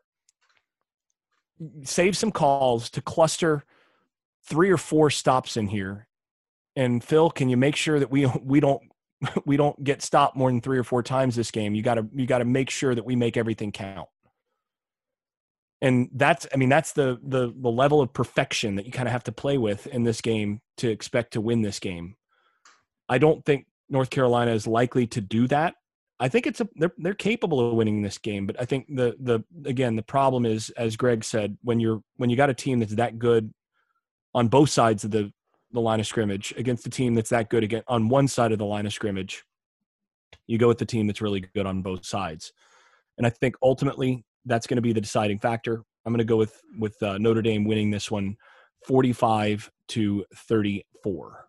save some calls to cluster three or four stops in here. And Phil, can you make sure that we we don't we don't get stopped more than three or four times this game? You got to you got to make sure that we make everything count. And that's, I mean, that's the the the level of perfection that you kind of have to play with in this game to expect to win this game. I don't think North Carolina is likely to do that. I think it's a they're they're capable of winning this game, but I think the the again the problem is, as Greg said, when you're when you got a team that's that good on both sides of the the line of scrimmage against a team that's that good again on one side of the line of scrimmage, you go with the team that's really good on both sides. And I think ultimately that's going to be the deciding factor. I'm going to go with, with uh, Notre Dame winning this one forty-five to thirty-four.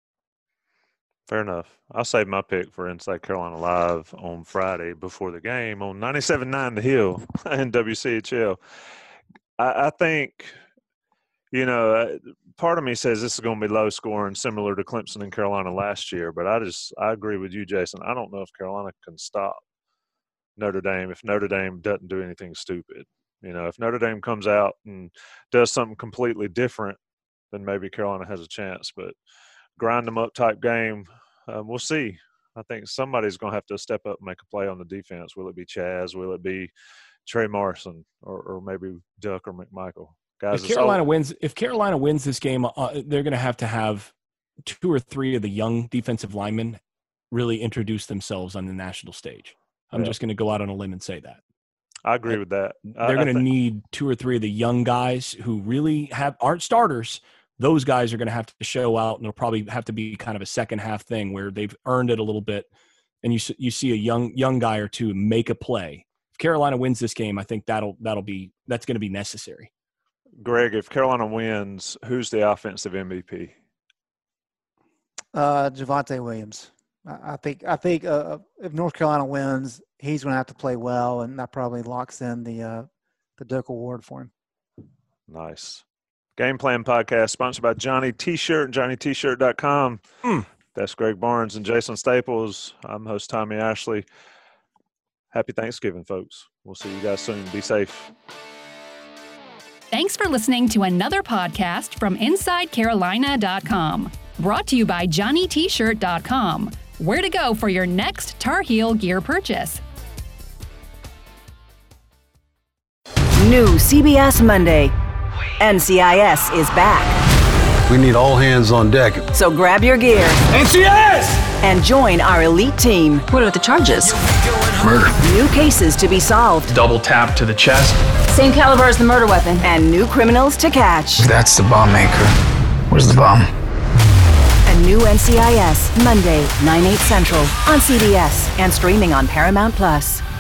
Fair enough. I'll save my pick for Inside Carolina Live on Friday before the game on ninety-seven point nine The Hill and W C H L. I, I think, you know, part of me says this is going to be low scoring, similar to Clemson and Carolina last year. But I just I agree with you, Jason. I don't know if Carolina can stop Notre Dame if Notre Dame doesn't do anything stupid. You know, if Notre Dame comes out and does something completely different, then maybe Carolina has a chance. But grind them up type game, um, we'll see. I think somebody's going to have to step up and make a play on the defense. Will it be Chaz? Will it be Trey Morrison, or, or maybe Duck or McMichael? Guys, If Carolina wins, if Carolina wins this game, uh, they're going to have to have two or three of the young defensive linemen really introduce themselves on the national stage. I'm Yeah. just going to go out on a limb and say that. I agree with that. I- They're I going to think- need two or three of the young guys who really have aren't starters. Those guys are going to have to show out, and it'll probably have to be kind of a second half thing where they've earned it a little bit, and you s- you see a young young guy or two make a play. If Carolina wins this game, I think that'll that'll be that's going to be necessary. Greg, if Carolina wins, who's the offensive M V P? Uh, Javonte Williams. I I think I think uh, if North Carolina wins, he's going to have to play well, and that probably locks in the uh, the Duke Award for him. Nice. Game Plan Podcast, sponsored by Johnny T-Shirt and Johnny T Shirt dot com. Mm. That's Greg Barnes and Jason Staples. I'm host Tommy Ashley. Happy Thanksgiving, folks. We'll see you guys soon. Be safe. Thanks for listening to another podcast from Inside Carolina dot com. Brought to you by Johnny T Shirt dot com. Where to go for your next Tar Heel gear purchase. New C B S Monday. N C I S is back. We need all hands on deck. So grab your gear. N C I S! And join our elite team. What are the charges? Murder. New cases to be solved. Double tap to the chest. Same caliber as the murder weapon. And new criminals to catch. That's the bomb maker. Where's the bomb? A new N C I S, Monday, nine, eight Central, on C B S and streaming on Paramount Plus.